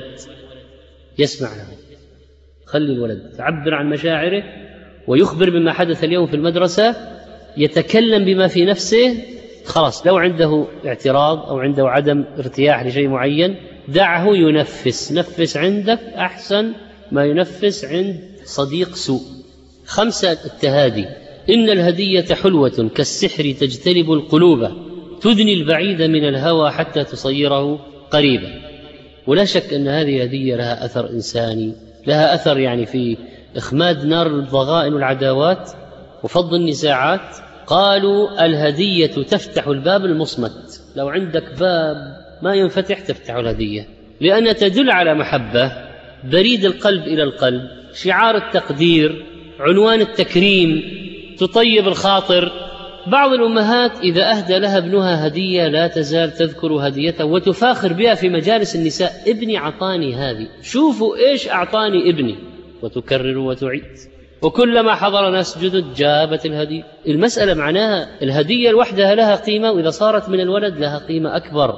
يسمع له، خلي الولد يعبر عن مشاعره ويخبر بما حدث اليوم في المدرسة، يتكلم بما في نفسه. خلاص لو عنده اعتراض أو عنده عدم ارتياح لشيء معين دعه ينفس، نفس عندك أحسن ما ينفس عند صديق سوء. خمسة التهادي، إن الهدية حلوة كالسحر تجتلب القلوب، تدني البعيد من الهوى حتى تصيره قريبا. ولا شك أن هذه هدية لها أثر إنساني، لها أثر يعني في إخماد نار الضغائن والعداوات وفض النزاعات. قالوا الهدية تفتح الباب المصمت، لو عندك باب ما ينفتح تفتح الهدية، لأنها تدل على محبة، بريد القلب إلى القلب، شعار التقدير، عنوان التكريم، تطيب الخاطر. بعض الأمهات إذا أهدى لها ابنها هدية لا تزال تذكر هديته وتفاخر بها في مجالس النساء، ابني أعطاني هذه، شوفوا إيش أعطاني ابني، وتكرر وتعيد. وكلما حضر ناس جدد جابت الهدية. المسألة معناها الهدية لوحدها لها قيمة، وإذا صارت من الولد لها قيمة أكبر.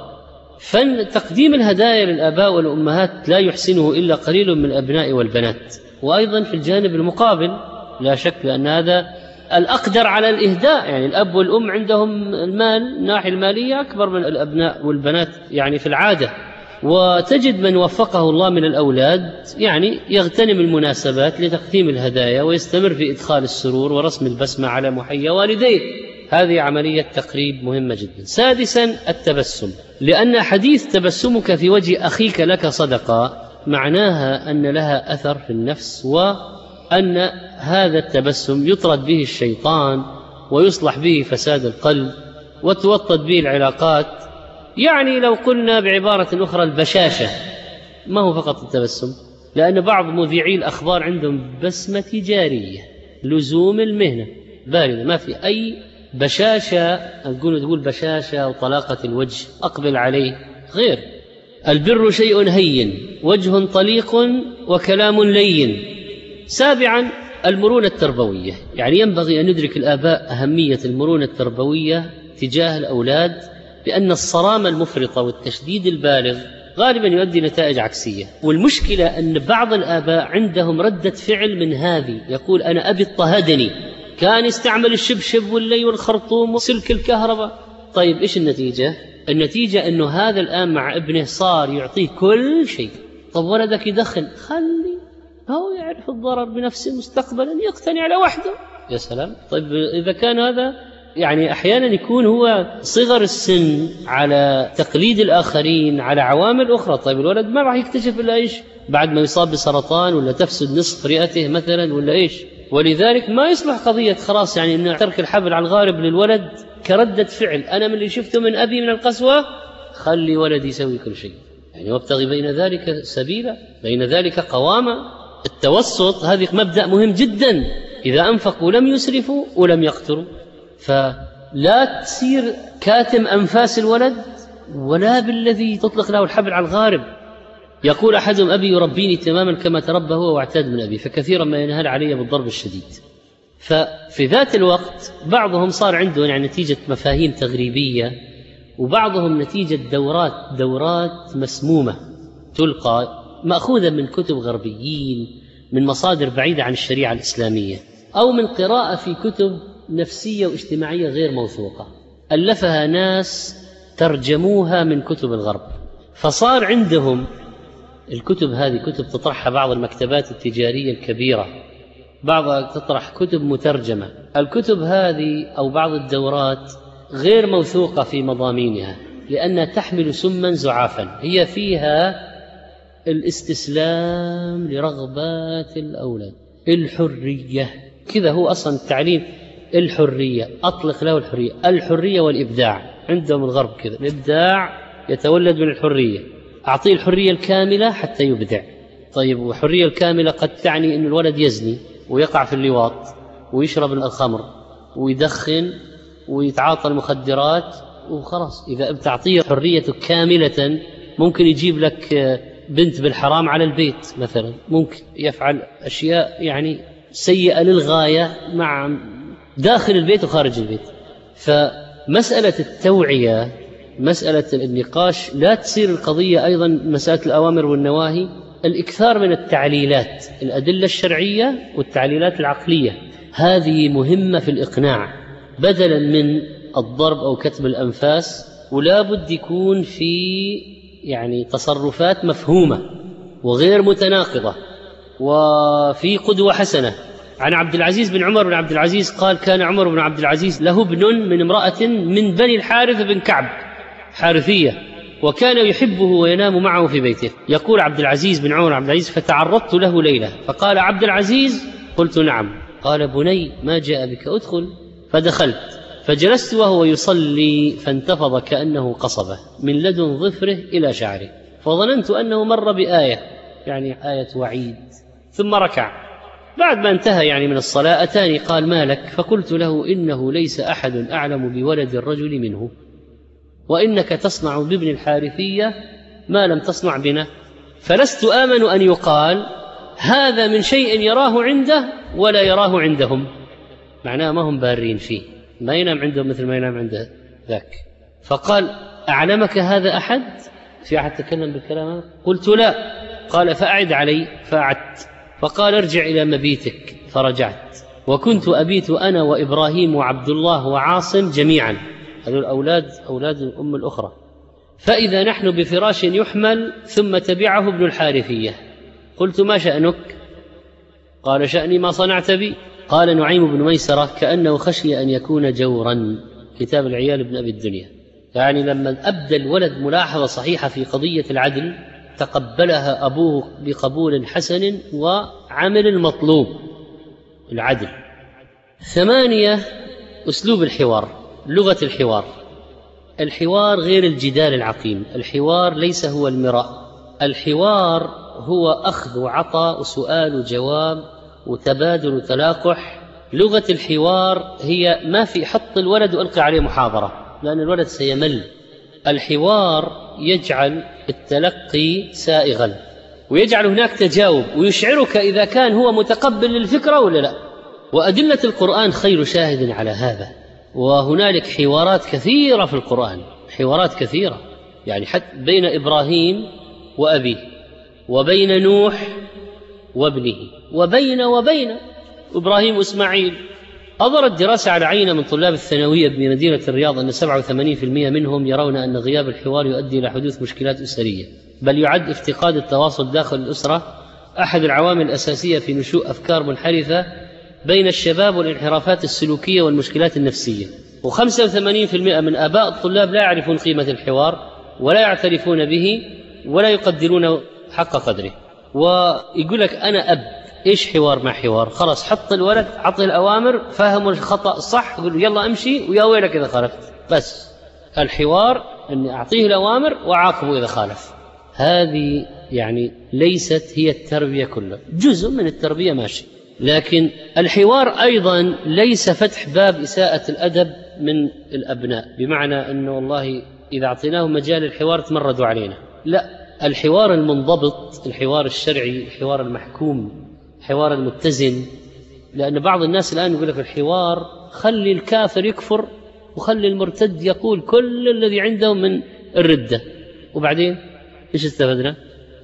فتقديم الهدايا للآباء والأمهات لا يحسنه إلا قليل من الأبناء والبنات. وأيضا في الجانب المقابل لا شك أن هذا الأقدر على الإهداء، يعني الأب والأم عندهم المال، الناحية المالية أكبر من الأبناء والبنات يعني في العادة. وتجد من وفقه الله من الأولاد يعني يغتنم المناسبات لتقديم الهدايا ويستمر في إدخال السرور ورسم البسمة على محيا والديه. هذه عملية تقريب مهمة جدا. سادسا التبسم، لأن حديث تبسمك في وجه أخيك لك صدقة معناها أن لها أثر في النفس، وأن هذا التبسم يطرد به الشيطان ويصلح به فساد القلب وتوطد به العلاقات. يعني لو قلنا بعبارة أخرى البشاشة، ما هو فقط التبسم، لأن بعض مذيعي الأخبار عندهم بسمة تجارية، لزوم المهنة باردة، ما في أي بشاشة. نقول تقول بشاشة وطلاقة الوجه، أقبل عليه غير. البر شيء هين، وجه طليق وكلام لين. سابعا المرونة التربوية، يعني ينبغي أن ندرك الآباء أهمية المرونة التربوية تجاه الأولاد، لأن الصرامة المفرطة والتشديد البالغ غالبا يؤدي نتائج عكسية. والمشكلة أن بعض الآباء عندهم ردة فعل من هذه، يقول أنا أبي اضطهدني، كان يستعمل الشبشب واللي والخرطوم وسلك الكهرباء. طيب إيش النتيجة؟ النتيجة أنه هذا الآن مع ابنه صار يعطيه كل شيء. طب ولدك يدخن، خلي هو يعرف الضرر بنفسه مستقبلا، يقتنع على وحده، يا سلام. طيب إذا كان هذا يعني أحيانا يكون هو صغر السن على تقليد الآخرين على عوامل أخرى. طيب الولد ما راح يكتشف إلا إيش بعد ما يصاب بسرطان ولا تفسد نصف رئته مثلا ولا إيش. ولذلك ما يصلح قضية خلاص يعني إن ترك الحبل على الغارب للولد كردة فعل، أنا من اللي شفته من أبي من القسوة خلي ولدي يسوي كل شيء، يعني وابتغي بين ذلك سبيلا، بين ذلك قواما. التوسط هذه مبدأ مهم جدا، إذا أنفقوا لم يسرفوا ولم يقتروا. فلا تصير كاتم أنفاس الولد ولا بالذي تطلق له الحبل على الغارب. يقول أحدهم أبي يربيني تماما كما تربى هو واعتاد من أبي، فكثيرا ما ينهال علي بالضرب الشديد. ففي ذات الوقت بعضهم صار عنده يعني نتيجة مفاهيم تغريبية، وبعضهم نتيجة دورات دورات مسمومة تلقى مأخوذة من كتب غربيين، من مصادر بعيدة عن الشريعة الإسلامية، أو من قراءة في كتب نفسية واجتماعية غير موثوقة ألفها ناس ترجموها من كتب الغرب، فصار عندهم الكتب هذه كتب تطرحها بعض المكتبات التجارية الكبيرة، بعضها تطرح كتب مترجمة. الكتب هذه أو بعض الدورات غير موثوقة في مضامينها لأنها تحمل سما زعافا، هي فيها الاستسلام لرغبات الأولاد، الحرية، كذا هو أصلا التعليم، الحرية، أطلق له الحرية، الحرية والإبداع. عندهم الغرب كذا، الإبداع يتولد من الحرية، أعطيه الحرية الكاملة حتى يبدع. طيب، والحرية الكاملة قد تعني أن الولد يزني ويقع في اللواط ويشرب الخمر ويدخن ويتعاطى المخدرات وخلاص. إذا تعطيه حرية كاملة ممكن يجيب لك بنت بالحرام على البيت مثلا، ممكن يفعل أشياء يعني سيئة للغاية مع داخل البيت وخارج البيت. فمسألة التوعية، مسألة النقاش، لا تصير القضية أيضا مسألة الأوامر والنواهي، الإكثار من التعليلات، الأدلة الشرعية والتعليلات العقلية، هذه مهمة في الإقناع بدلا من الضرب أو كتب الأنفاس. ولا بد يكون في يعني تصرفات مفهومة وغير متناقضة، وفي قدوة حسنة. عن عبد العزيز بن عمر بن عبد العزيز قال: كان عمر بن عبد العزيز له ابن من امرأة من بني الحارث بن كعب، حارثية، وكان يحبه وينام معه في بيته. يقول عبد العزيز بن عمر بن عبد العزيز: فتعرضت له ليلة فقال عبد العزيز، قلت: نعم. قال: بني، ما جاء بك؟ ادخل. فدخلت فجلست وهو يصلي فانتفض كأنه قصبة من لدن ظفره إلى شعره، فظننت أنه مر بآية، يعني آية وعيد، ثم ركع. بعد ما انتهى يعني من الصلاة أتاني قال: ما لك؟ فقلت له: إنه ليس أحد أعلم بولد الرجل منه، وإنك تصنع بابن الحارثية ما لم تصنع بنا، فلست آمن أن يقال هذا من شيء يراه عنده ولا يراه عندهم، معناه ما هم بارين فيه، ما ينام عندهم مثل ما ينام عنده ذاك. فقال: أعلمك هذا أحد؟ في أحد تكلم بالكلام؟ قلت: لا. قال: فأعد علي. فأعدت. فقال: ارجع إلى مبيتك. فرجعت، وكنت أبيت أنا وإبراهيم وعبد الله وعاصم جميعا، هذول أولاد أولاد الأم الأخرى، فإذا نحن بفراش يحمل ثم تبعه ابن الحارثية. قلت: ما شأنك؟ قال: شأني ما صنعت بي. قال نعيم بن ميسرة: كأنه خشي أن يكون جورا، كتاب العيال بن أبي الدنيا، يعني لما أبدى الولد ملاحظة صحيحة في قضية العدل تقبلها أبوه بقبول حسن وعمل المطلوب، العدل. ثمانية، أسلوب الحوار، لغة الحوار. الحوار غير الجدال العقيم، الحوار ليس هو المراء، الحوار هو أخذ وعطاء وسؤال وجواب وتبادل وتلاقح. لغة الحوار هي ما في حط الولد وألقي عليه محاضرة، لأن الولد سيمل. الحوار يجعل التلقي سائغا ويجعل هناك تجاوب، ويشعرك إذا كان هو متقبل للفكرة ولا لا. وأدلة القرآن خير شاهد على هذا، وهنالك حوارات كثيرة في القرآن، حوارات كثيرة، يعني حتى بين إبراهيم وأبيه، وبين نوح وابنه، وبين وبين إبراهيم وإسماعيل. أظهرت دراسة على عينة من طلاب الثانوية بمدينة الرياض أن سبعة وثمانين بالمئة منهم يرون أن غياب الحوار يؤدي إلى حدوث مشكلات أسرية، بل يعد افتقاد التواصل داخل الأسرة أحد العوامل الأساسية في نشوء أفكار منحرفة بين الشباب والانحرافات السلوكية والمشكلات النفسية. وخمسة وثمانين بالمئة من آباء الطلاب لا يعرفون قيمة الحوار ولا يعترفون به ولا يقدرون حق قدره. ويقول لك أنا أب، إيش حوار مع حوار؟ خلاص حط الولد، عطي الأوامر، فهموا الخطأ الصح، يقول يلا امشي ويا ويلك إذا خالفت. بس الحوار أن أعطيه الأوامر وعاقبه إذا خالف. هذه يعني ليست هي التربية كلها، جزء من التربية ماشي، لكن الحوار أيضا ليس فتح باب إساءة الأدب من الأبناء، بمعنى أنه والله إذا أعطيناهم مجال الحوار تمردوا علينا، لا. الحوار المنضبط، الحوار الشرعي، الحوار المحكوم، الحوار المتزن. لأن بعض الناس الآن يقول لك الحوار خلي الكافر يكفر وخلي المرتد يقول كل الذي عندهم من الردة، وبعدين إيش استفدنا؟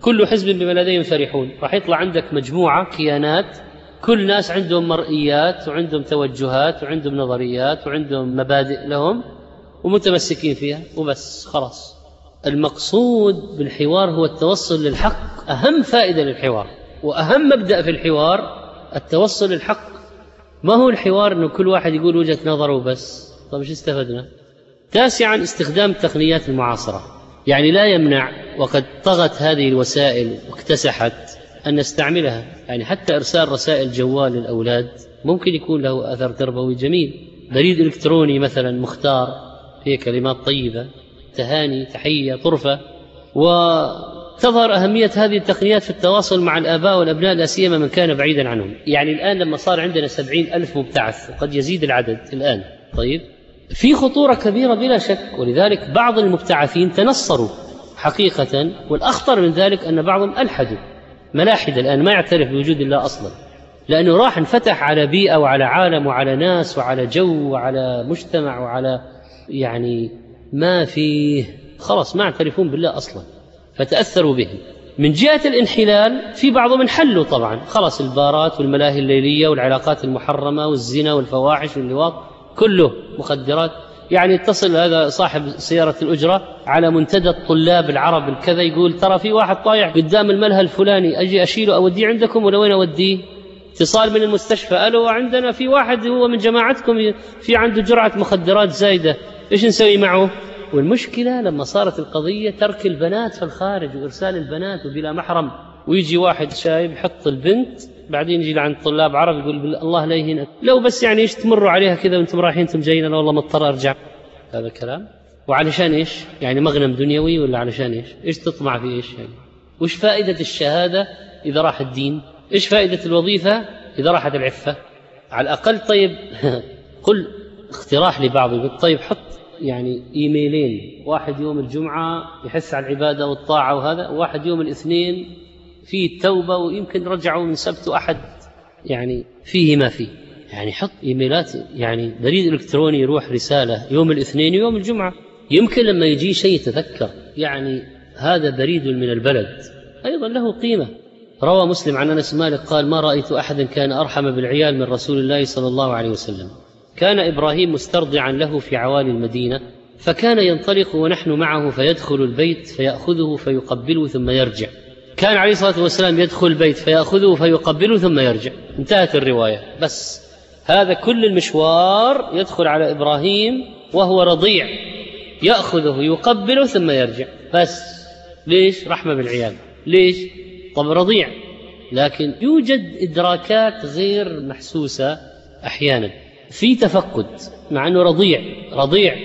كل حزب بما لديهم فرحون. راح يطلع عندك مجموعة كيانات كل ناس عندهم مرئيات وعندهم توجهات وعندهم نظريات وعندهم مبادئ لهم ومتمسكين فيها وبس خلاص. المقصود بالحوار هو التوصل للحق، أهم فائدة للحوار وأهم مبدأ في الحوار التوصل للحق. ما هو الحوار إنه كل واحد يقول وجهة نظره بس؟ طيب إيش استفدنا؟ تاسعا استخدام التقنيات المعاصرة، يعني لا يمنع وقد طغت هذه الوسائل واكتسحت أن نستعملها، يعني حتى إرسال رسائل جوال للأولاد ممكن يكون له أثر تربوي جميل. بريد إلكتروني مثلا مختار فيه كلمات طيبة، تهاني، تحية، طرفة. وتظهر أهمية هذه التقنيات في التواصل مع الآباء والأبناء لا سيما من كان بعيدا عنهم. يعني الآن لما صار عندنا سبعين ألف مبتعث وقد يزيد العدد الآن، طيب في خطورة كبيرة بلا شك، ولذلك بعض المبتعثين تنصروا حقيقة، والأخطر من ذلك أن بعضهم ألحدوا ملاحدة الآن ما يعترف بوجود الله أصلا، لأنه راح انفتح على بيئة وعلى عالم وعلى ناس وعلى جو وعلى مجتمع وعلى يعني ما فيه، خلاص ما يعترفون بالله أصلا فتأثروا به. من جهة الانحلال في بعضهم انحلوا طبعا، خلاص البارات والملاهي الليلية والعلاقات المحرمة والزنا والفواحش واللواط كله مخدرات. يعني اتصل هذا صاحب سيارة الأجرة على منتدى الطلاب العرب الكذا يقول ترى في واحد طايح قدام الملهى الفلاني، أجي أشيله أوديه عندكم ولا وين أوديه؟ اتصال من المستشفى، قالوا عندنا في واحد هو من جماعتكم في عنده جرعة مخدرات زايدة، إيش نسوي معه؟ والمشكلة لما صارت القضية ترك البنات في الخارج وإرسال البنات وبلا محرم، ويجي واحد شايب يحط البنت بعدين يجي لعند طلاب عرب يقول الله لا يهينك، لو بس يعني ايش تمروا عليها كذا وانتم رايحين انتم جايين انا والله مضطر ارجع. هذا الكلام وعلشان ايش؟ يعني مغنم دنيوي ولا علشان ايش؟ ايش تطمع في ايش يعني؟ وش فائدة الشهادة إذا راح الدين؟ ايش فائدة الوظيفة إذا راحت العفة؟ على الأقل طيب قل اقتراح لبعض، طيب حط يعني ايميلين، واحد يوم الجمعة يحث على العبادة والطاعة وهذا، وواحد يوم الاثنين فيه التوبة ويمكن رجعوا من سبت وأحد يعني فيه ما فيه. يعني حط إيميلات، يعني بريد إلكتروني يروح رسالة يوم الاثنين ويوم الجمعة، يمكن لما يجي شيء يتذكر يعني هذا بريد من البلد أيضا له قيمة. روى مسلم عن أنس مالك قال ما رأيت أحدا كان أرحم بالعيال من رسول الله صلى الله عليه وسلم. كان إبراهيم مسترضعا له في عوالي المدينة، فكان ينطلق ونحن معه فيدخل البيت فيأخذه فيقبله ثم يرجع. كان عليه الصلاة والسلام يدخل البيت فيأخذه فيقبله ثم يرجع، انتهت الرواية. بس هذا كل المشوار يدخل على إبراهيم وهو رضيع، يأخذه يقبله ثم يرجع بس. ليش؟ رحمة بالعيال. ليش؟ طب رضيع، لكن يوجد إدراكات غير محسوسة أحيانا في تفقد مع أنه رضيع رضيع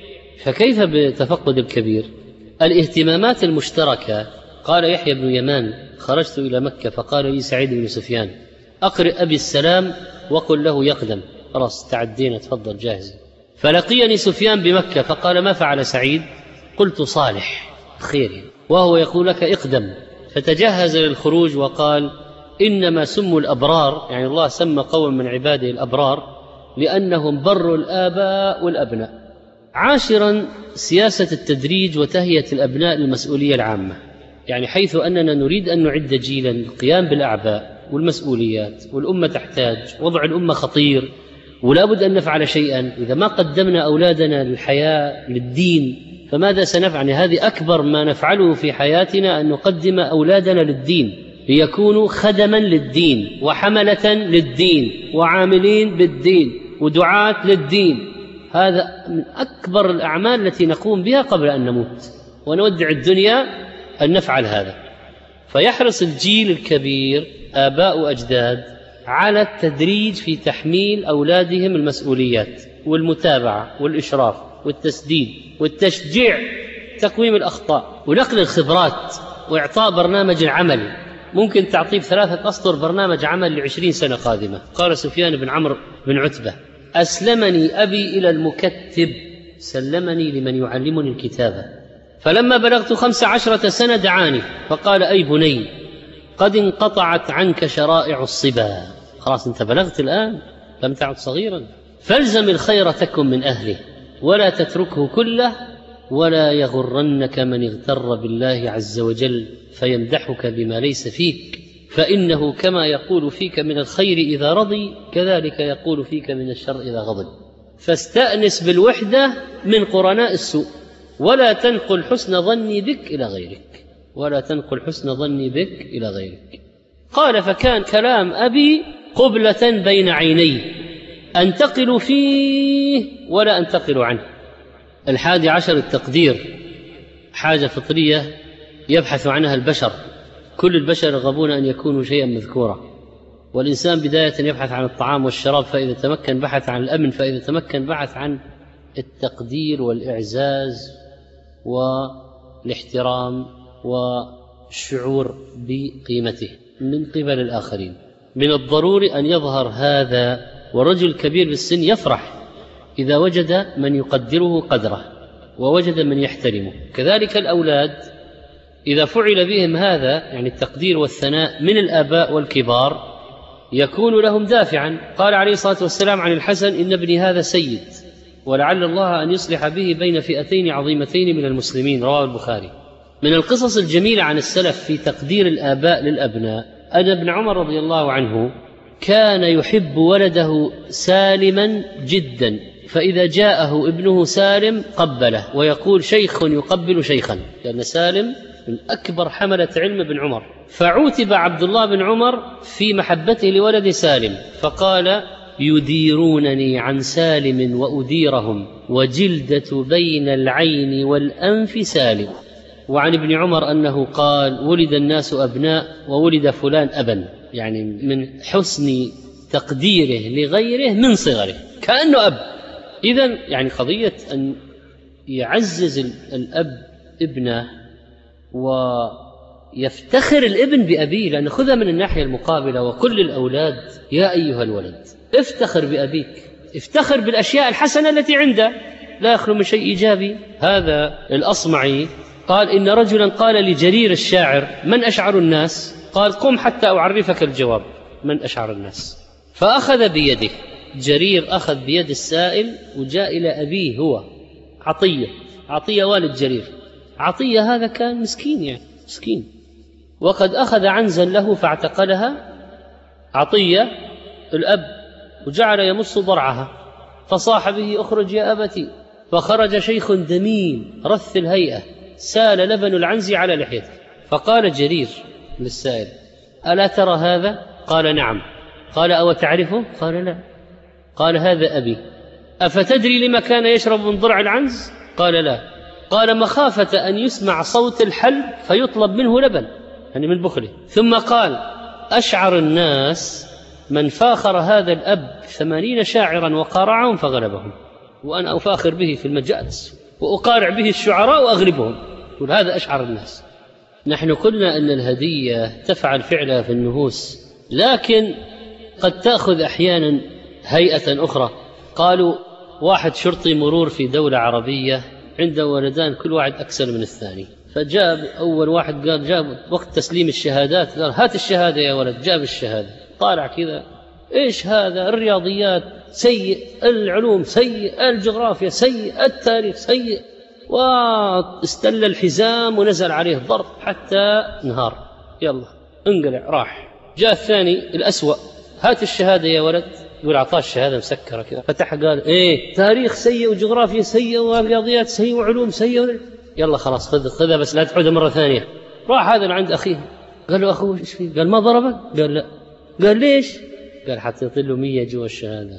فكيف بتفقد الكبير؟ الاهتمامات المشتركة. قال يحيى بن يمان خرجت إلى مكة فقال لي سعيد بن سفيان أقرئ أبي السلام وقل له يقدم، خلاص تعدينا تفضل جاهز. فلقيني سفيان بمكة فقال ما فعل سعيد؟ قلت صالح خير، وهو يقول لك اقدم. فتجهز للخروج وقال إنما سموا الأبرار، يعني الله سمى قوم من عباده الأبرار لأنهم بروا الآباء والأبناء. عاشرا سياسة التدريج وتهيئة الأبناء للمسؤولية العامة، يعني حيث أننا نريد أن نعد جيلا للقيام بالأعباء والمسؤوليات، والأمة تحتاج، وضع الأمة خطير ولا بد أن نفعل شيئا. إذا ما قدمنا أولادنا للحياة للدين فماذا سنفعل؟ هذه أكبر ما نفعله في حياتنا أن نقدم أولادنا للدين ليكونوا خدما للدين وحملة للدين وعاملين بالدين ودعاة للدين. هذا من أكبر الأعمال التي نقوم بها قبل أن نموت ونودع الدنيا أن نفعل هذا. فيحرص الجيل الكبير آباء وأجداد على التدريج في تحميل أولادهم المسؤوليات والمتابعة والإشراف والتسديد والتشجيع، تقويم الأخطاء ونقل الخبرات وإعطاء برنامج عمل. ممكن تعطيه ثلاثة أسطر برنامج عمل لعشرين سنة قادمة. قال سفيان بن عمرو بن عتبة أسلمني أبي إلى المكتب سلمني لمن يعلمني الكتابة. فلما بلغت خمس عشرة سنة دعاني فقال أي بني قد انقطعت عنك شرائع الصبا، خلاص أنت بلغت الآن لم تعد صغيرا، فالزم الخير تكن من أهله ولا تتركه كله ولا يغرنك من اغتر بالله عز وجل فيمدحك بما ليس فيك، فإنه كما يقول فيك من الخير إذا رضي كذلك يقول فيك من الشر إذا غضب. فاستأنس بالوحدة من قرناء السوء، ولا تنقل حسن ظني بك إلى غيرك، ولا تنقل حسن ظني بك إلى غيرك. قال: فكان كلام أبي قبلة بين عيني أنتقل فيه ولا أنتقل عنه. الحادي عشر التقدير، حاجة فطرية يبحث عنها البشر، كل البشر يرغبون أن يكونوا شيئا مذكورا، والإنسان بداية يبحث عن الطعام والشراب، فإذا تمكن بحث عن الأمن، فإذا تمكن بحث عن التقدير والإعزاز والاحترام والشعور بقيمته من قبل الآخرين. من الضروري أن يظهر هذا، ورجل كبير بالسن يفرح إذا وجد من يقدره قدره ووجد من يحترمه. كذلك الأولاد إذا فعل بهم هذا، يعني التقدير والثناء من الآباء والكبار، يكون لهم دافعا. قال عليه الصلاة والسلام عن الحسن: إن ابني هذا سيد، ولعل الله أن يصلح به بين فئتين عظيمتين من المسلمين. رواه البخاري. من القصص الجميلة عن السلف في تقدير الآباء للأبناء أن ابن عمر رضي الله عنه كان يحب ولده سالما جدا، فإذا جاءه ابنه سالم قبله، ويقول: شيخ يقبل شيخا، لأن سالم من أكبر حملة علم ابن عمر. فعوتب عبد الله بن عمر في محبته لولد سالم، فقال: يديرونني عن سالم وأديرهم، وجلدة بين العين والأنف سالم. وعن ابن عمر أنه قال: ولد الناس أبناء وولد فلان أبا، يعني من حسن تقديره لغيره من صغره كأنه أب. إذن يعني قضية أن يعزز الأب ابنه ويفتخر الابن بأبيه، لأن خذها من الناحية المقابلة: وكل الأولاد يا أيها الولد افتخر بأبيك، افتخر بالأشياء الحسنة التي عنده، لا يخلو من شيء إيجابي. هذا الأصمعي قال: إن رجلا قال لجرير الشاعر: من أشعر الناس؟ قال: قم حتى أعرفك الجواب، من أشعر الناس؟ فأخذ بيده، جرير أخذ بيد السائل وجاء إلى أبيه هو عطية، عطية والد جرير. عطية هذا كان مسكين، يعني مسكين، وقد أخذ عنزا له فاعتقلها عطية الأب، وجعل يمص ضرعها، فصاح به: أخرج يا أبتي. فخرج شيخ دميم رث الهيئة، سال لبن العنز على لحيته. فقال جرير للسائل: ألا ترى هذا؟ قال: نعم. قال: أو تعرفه؟ قال: لا. قال: هذا أبي. أفتدري لما كان يشرب من ضرع العنز؟ قال: لا. قال: مخافة أن يسمع صوت الحلب فيطلب منه لبن، يعني من بخله. ثم قال: أشعر الناس من فاخر هذا الأب ثمانين شاعرا وقارعهم فغلبهم، وأنا أفاخر به في المجالس وأقارع به الشعراء وأغلبهم. يقول: هذا أشعر الناس. نحن قلنا أن الهدية تفعل فعلها في النفوس، لكن قد تأخذ أحيانا هيئة أخرى. قالوا: واحد شرطي مرور في دولة عربية عنده ولدان كل واحد أكثر من الثاني، فجاب أول واحد قال جاب وقت تسليم الشهادات، قال: هات الشهادة يا ولد. جاب الشهادة، طالع كذا: إيش هذا؟ الرياضيات سيء، العلوم سيء، الجغرافيا سيء، التاريخ سيء. واستل الحزام ونزل عليه ضرب حتى نهار، يلا انقلع راح. جاء الثاني الأسوأ: هات الشهادة يا ولد. يقول: أعطاه الشهادة مسكرة كذا، فتح قال: إيه، تاريخ سيء وجغرافيا سيء ورياضيات سيء وعلوم سيء. يلا خلاص خذ خذها بس لا تعودها مرة ثانية. راح هذا عند أخيه، قال له: أخوه إيش فيه؟ قال: ما ضربك؟ قال: لا. قال: ليش؟ قال: حطيت له مية جوا الشهادة.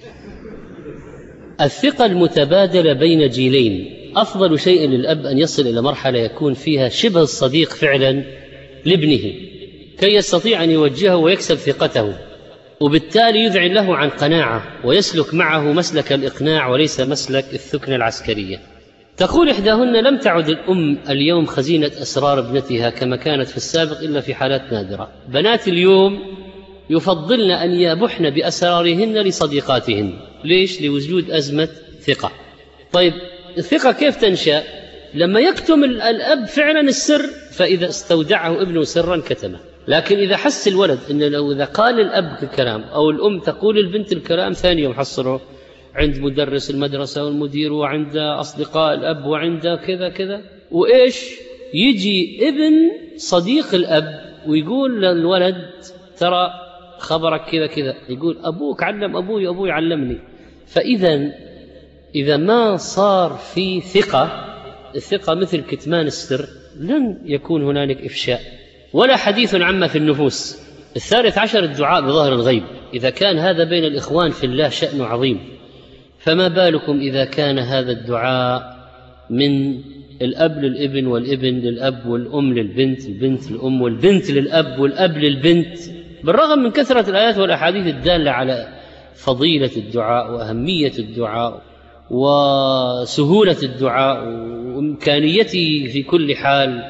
الثقة المتبادلة بين جيلين أفضل شيء للأب أن يصل إلى مرحلة يكون فيها شبه الصديق فعلا لابنه، كي يستطيع أن يوجهه ويكسب ثقته، وبالتالي يذعن له عن قناعة ويسلك معه مسلك الإقناع وليس مسلك الثكنة العسكرية. تقول إحداهن: لم تعد الأم اليوم خزينة أسرار ابنتها كما كانت في السابق إلا في حالات نادرة. بنات اليوم يفضلن أن يبحن بأسرارهن لصديقاتهن. ليش؟ لوجود أزمة ثقة. طيب الثقة كيف تنشأ؟ لما يكتم الأب فعلا السر، فإذا استودعه ابنه سرا كتمه. لكن إذا حس الولد أن لو إذا قال الأب الكلام أو الأم تقول البنت الكلام، ثاني يوم حصله عند مدرس المدرسة والمدير وعند أصدقاء الأب وعند كذا كذا، وإيش يجي ابن صديق الأب ويقول للولد ترى خبرك كذا كذا، يقول أبوك علم أبوي أبوي علمني. فإذا إذا ما صار في ثقة، الثقة مثل كتمان السر، لن يكون هنالك إفشاء ولا حديث عما في النفوس. الثالث عشر الدعاء بظهر الغيب، إذا كان هذا بين الإخوان في الله شأن عظيم، فما بالكم إذا كان هذا الدعاء من الأب للابن والابن للأب والأم للبنت، البنت للأم والبنت للأب والأب للبنت، بالرغم من كثرة الآيات والأحاديث الدالة على فضيلة الدعاء وأهمية الدعاء وسهولة الدعاء وإمكانيته في كل حال،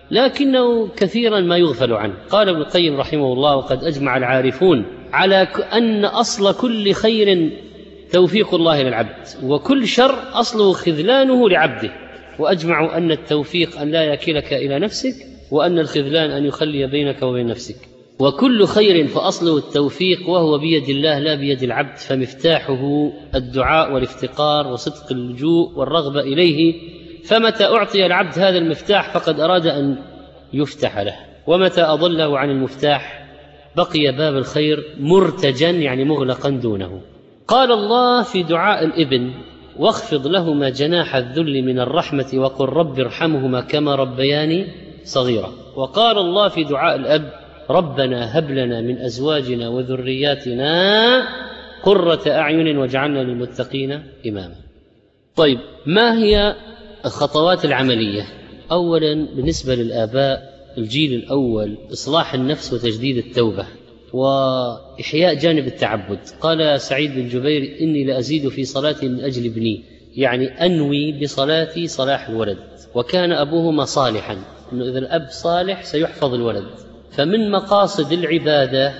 لكنه كثيرا ما يغفل عنه. قال ابن القيم رحمه الله: وقد أجمع العارفون على أن أصل كل خير توفيق الله للعبد، وكل شر أصله خذلانه لعبده، وأجمعوا أن التوفيق أن لا يكلك إلى نفسك، وأن الخذلان أن يخلي بينك وبين نفسك. وكل خير فأصله التوفيق، وهو بيد الله لا بيد العبد، فمفتاحه الدعاء والافتقار وصدق اللجوء والرغبة إليه، فمتى أعطي العبد هذا المفتاح فقد أراد أن يفتح له، ومتى أضله عن المفتاح بقي باب الخير مرتجا يعني مغلقا دونه. قال الله في دعاء الابن: واخفض لهما جناح الذل من الرحمة وقل رب ارحمهما كما ربياني صغيرا. وقال الله في دعاء الأب: ربنا هب لنا من أزواجنا وذرياتنا قرة أعين واجعلنا للمتقين إماما. طيب، ما هي الخطوات العملية؟ أولا بالنسبة للآباء الجيل الأول إصلاح النفس وتجديد التوبة وإحياء جانب التعبد. قال سعيد بن جبير: إني لأزيد في صلاتي من أجل ابني، يعني أنوي بصلاتي صلاح الولد. وكان أبوهما صالحا، إنه إذا الأب صالح سيحفظ الولد. فمن مقاصد العبادة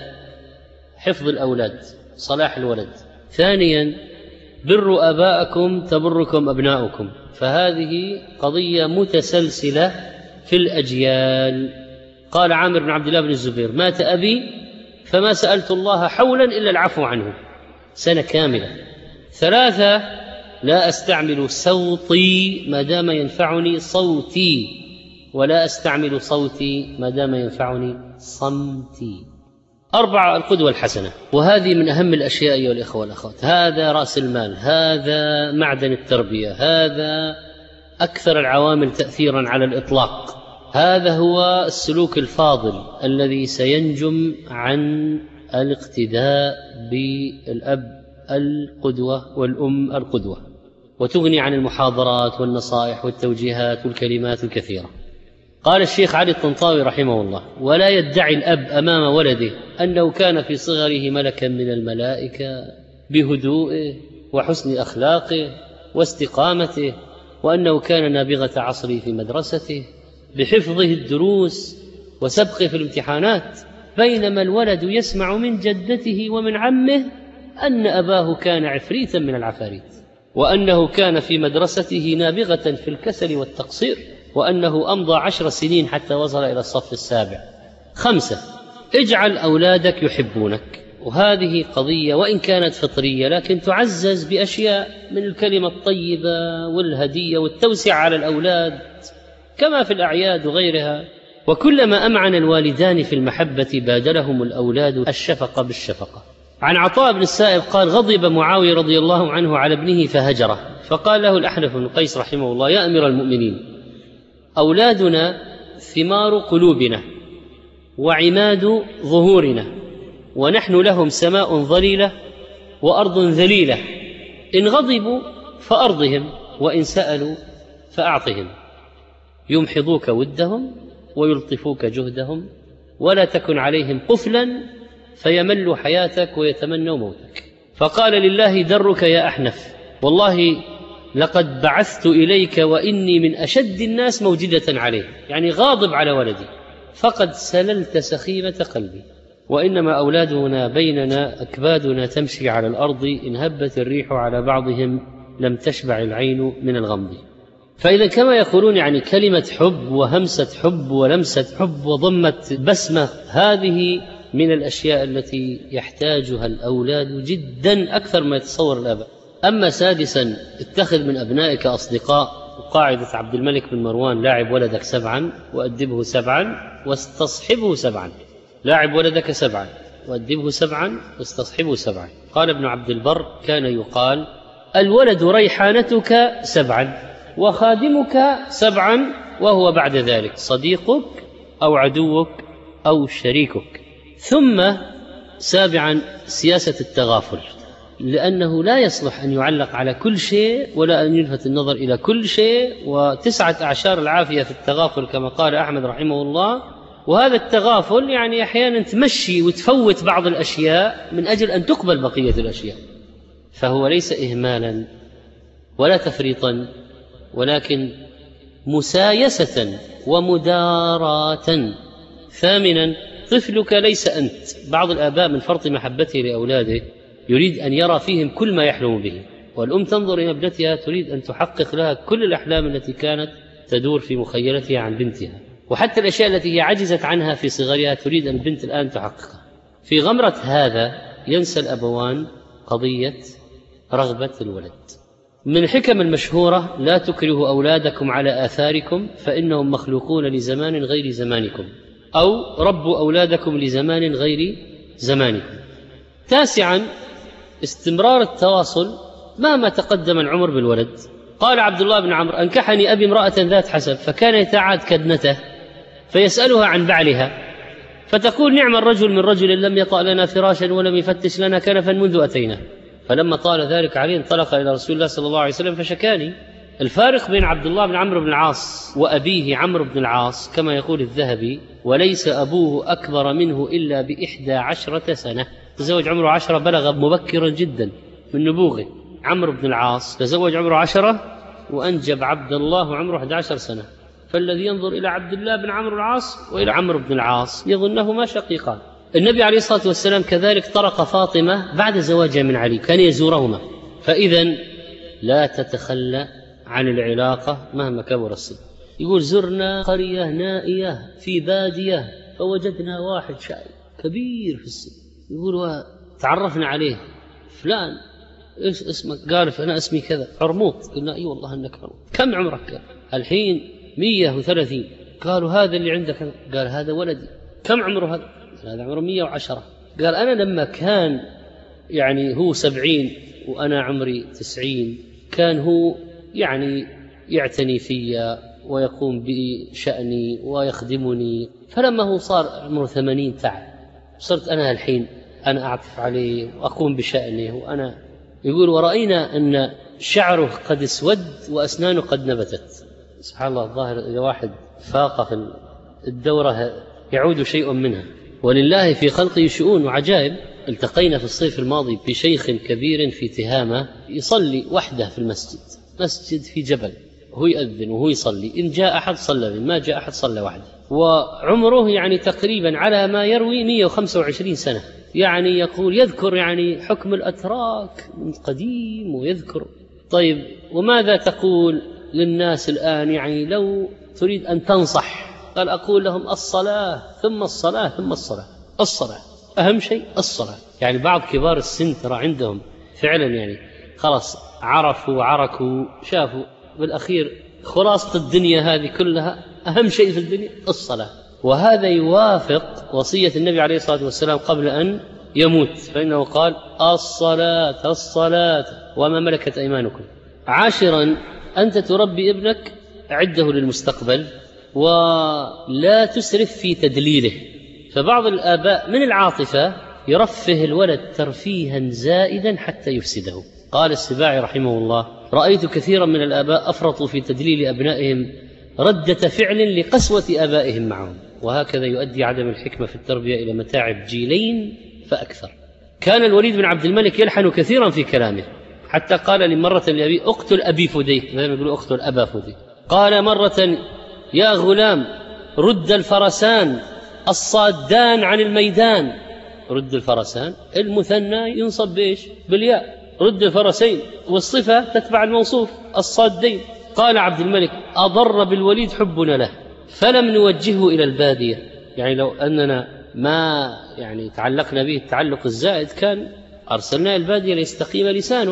حفظ الأولاد، صلاح الولد. ثانيا بروا آباءكم تبركم أبناؤكم، فهذه قضية متسلسلة في الأجيال. قال عامر بن عبد الله بن الزبير: مات أبي فما سألت الله حولا إلا العفو عنه، سنة كاملة. ثلاثة لا أستعمل صوتي ما دام ينفعني صوتي، ولا أستعمل صوتي ما دام ينفعني صمتي. أربعة القدوة الحسنة، وهذه من أهم الأشياء أيها الإخوة والأخوات. هذا رأس المال، هذا معدن التربية، هذا أكثر العوامل تأثيرا على الإطلاق. هذا هو السلوك الفاضل الذي سينجم عن الاقتداء بالأب القدوة والأم القدوة، وتغني عن المحاضرات والنصائح والتوجيهات والكلمات الكثيرة. قال الشيخ علي الطنطاوي رحمه الله: ولا يدعي الأب أمام ولده أنه كان في صغره ملكا من الملائكة بهدوئه وحسن أخلاقه واستقامته، وأنه كان نابغة عصره في مدرسته بحفظه الدروس وسبقه في الامتحانات، بينما الولد يسمع من جدته ومن عمه أن أباه كان عفريتا من العفاريت، وأنه كان في مدرسته نابغة في الكسل والتقصير، وأنه أمضى عشر سنين حتى وصل إلى الصف السابع. خمسة اجعل أولادك يحبونك، وهذه قضية وإن كانت فطرية لكن تعزز بأشياء من الكلمة الطيبة والهدية والتوسع على الأولاد كما في الأعياد وغيرها. وكلما أمعن الوالدان في المحبة بادلهم الأولاد الشفقة بالشفقة. عن عطاء بن السائب قال: غضب معاوية رضي الله عنه على ابنه فهجره، فقال له الأحنف بن قيس رحمه الله: يا أمير المؤمنين، أولادنا ثمار قلوبنا وعماد ظهورنا، ونحن لهم سماء ظليلة وأرض ذليلة، إن غضبوا فأرضهم، وإن سألوا فأعطهم، يمحضوك ودهم ويلطفوك جهدهم، ولا تكن عليهم قفلا فيملوا حياتك ويتمنوا موتك. فقال: لله درك يا أحنف، والله لقد بعثت إليك وإني من أشد الناس موجدة عليه، يعني غاضب على ولدي، فقد سللت سخيمة قلبي. وإنما أولادنا بيننا أكبادنا تمشي على الأرض، إن هبت الريح على بعضهم لم تشبع العين من الغمض. فإذا كما يقولون يعني كلمة حب وهمسة حب ولمسة حب وضمة بسمة، هذه من الأشياء التي يحتاجها الأولاد جدا أكثر ما يتصور الآباء. أما سادسا اتخذ من أبنائك أصدقاء، وقاعدة عبد الملك بن مروان لاعب ولدك سبعا وأدبه سبعا واستصحبه سبعا. لاعب ولدك سبعا وأدبه سبعا واستصحبه سبعا. قال ابن عبد البر كان يقال الولد ريحانتك سبعا وخادمك سبعا، وهو بعد ذلك صديقك أو عدوك أو شريكك. ثم سابعا سياسة التغافل، لأنه لا يصلح أن يعلق على كل شيء ولا أن يلفت النظر إلى كل شيء، وتسعة أعشار العافية في التغافل كما قال أحمد رحمه الله. وهذا التغافل يعني أحيانا تمشي وتفوت بعض الأشياء من أجل أن تقبل بقية الأشياء، فهو ليس إهمالا ولا تفريطا، ولكن مسايسة ومداراة. ثامنا طفلك ليس أنت. بعض الآباء من فرط محبته لأولاده يريد أن يرى فيهم كل ما يحلم به، والأم تنظر إلى ابنتها تريد أن تحقق لها كل الأحلام التي كانت تدور في مخيلتها عن بنتها، وحتى الأشياء التي هي عجزت عنها في صغرها تريد أن البنت الآن تحققها. في غمرة هذا ينسى الأبوان قضية رغبة الولد. من الحكم المشهورة لا تكرهوا أولادكم على آثاركم فإنهم مخلوقون لزمان غير زمانكم، أو ربوا أولادكم لزمان غير زمانكم. تاسعا استمرار التواصل مهما تقدم العمر بالولد. قال عبد الله بن عمرو أنكحني أبي امرأة ذات حسب، فكان يتعاد كدنته فيسألها عن بعلها فتقول نعم الرجل من رجل لم يطأ لنا فراشا ولم يفتش لنا كنفا منذ أتينا. فلما طال ذلك عليه انطلق إلى رسول الله صلى الله عليه وسلم فشكاني. الفارق بين عبد الله بن عمرو بن العاص وأبيه عمرو بن العاص كما يقول الذهبي وليس أبوه أكبر منه إلا بإحدى عشرة سنة. تزوج عمره عشرة، بلغ مبكرا جدا من نبوغه. عمرو بن العاص تزوج عمره عشرة وأنجب عبد الله عمره أحد عشر سنة. فالذي ينظر إلى عبد الله بن عمرو العاص وإلى عمرو بن العاص يظنهما شقيقان. النبي عليه الصلاة والسلام كذلك طرق فاطمة بعد زواجها من علي، كان يزورهما. فإذا لا تتخلى عن العلاقة مهما كبر السن. يقول زرنا قرية نائية في بادية فوجدنا واحد شايب كبير في السن، يقول تعرفنا عليه فلان إيش اسمك؟ قال أنا اسمي كذا عرموط. قلنا أي والله أنك عرموط. كم عمرك؟ قال الحين مية وثلاثين. قالوا هذا اللي عندك؟ قال هذا ولدي. كم عمره هذا؟ هذا عمره مية وعشرة. قال أنا لما كان يعني هو سبعين وأنا عمري تسعين كان هو يعني يعتني فيا ويقوم بشأني ويخدمني، فلما هو صار عمره ثمانين تعب، صرت أنا الحين أنا أعطف عليه وأقوم بشأنه. وأنا يقول ورأينا أن شعره قد اسود وأسنانه قد نبتت. سبحان الله، الظاهر إذا واحد فاق في الدورة يعود شيء منها. ولله في خلقه شؤون وعجائب. التقينا في الصيف الماضي بشيخ كبير في تهامة يصلي وحده في المسجد، مسجد في جبل، هو يأذن وهو يصلي، إن جاء أحد صلى به، ما جاء أحد صلى وحده. وعمره يعني تقريبا على ما يروي مئة وخمسة وعشرين سنة. يعني يقول يذكر يعني حكم الأتراك من قديم ويذكر. طيب وماذا تقول للناس الآن يعني لو تريد أن تنصح؟ قال أقول لهم الصلاة ثم الصلاة ثم الصلاة. الصلاة أهم شيء، الصلاة. يعني بعض كبار السن ترى عندهم فعلا يعني خلاص عرفوا وعركوا شافوا بالأخير خلاصة الدنيا هذه كلها أهم شيء في الدنيا الصلاة. وهذا يوافق وصية النبي عليه الصلاة والسلام قبل أن يموت، فإنه قال الصلاة الصلاة وما ملكت أيمانكم. عاشرا أنت تربي ابنك عده للمستقبل ولا تسرف في تدليله. فبعض الآباء من العاطفة يرفه الولد ترفيها زائدا حتى يفسده. قال السباعي رحمه الله رأيت كثيرا من الآباء أفرطوا في تدليل أبنائهم ردة فعل لقسوة آبائهم معهم، وهكذا يؤدي عدم الحكمة في التربية إلى متاعب جيلين فأكثر. كان الوليد بن عبد الملك يلحن كثيرا في كلامه، حتى قال لمرة لأبي اقتل أبي فديك، زي ما يقولوا اقتل أبا فديك. قال مرة يا غلام رد الفرسان الصادان عن الميدان. رد الفرسان المثنى ينصب بإيش؟ بالياء. رد الفرسين والصفة تتبع الموصوف الصادين. قال عبد الملك أضر بالوليد حبنا له فلم نوجهه إلى البادية. يعني لو أننا ما يعني تعلقنا به التعلق الزائد كان أرسلناه البادية ليستقيم لسانه.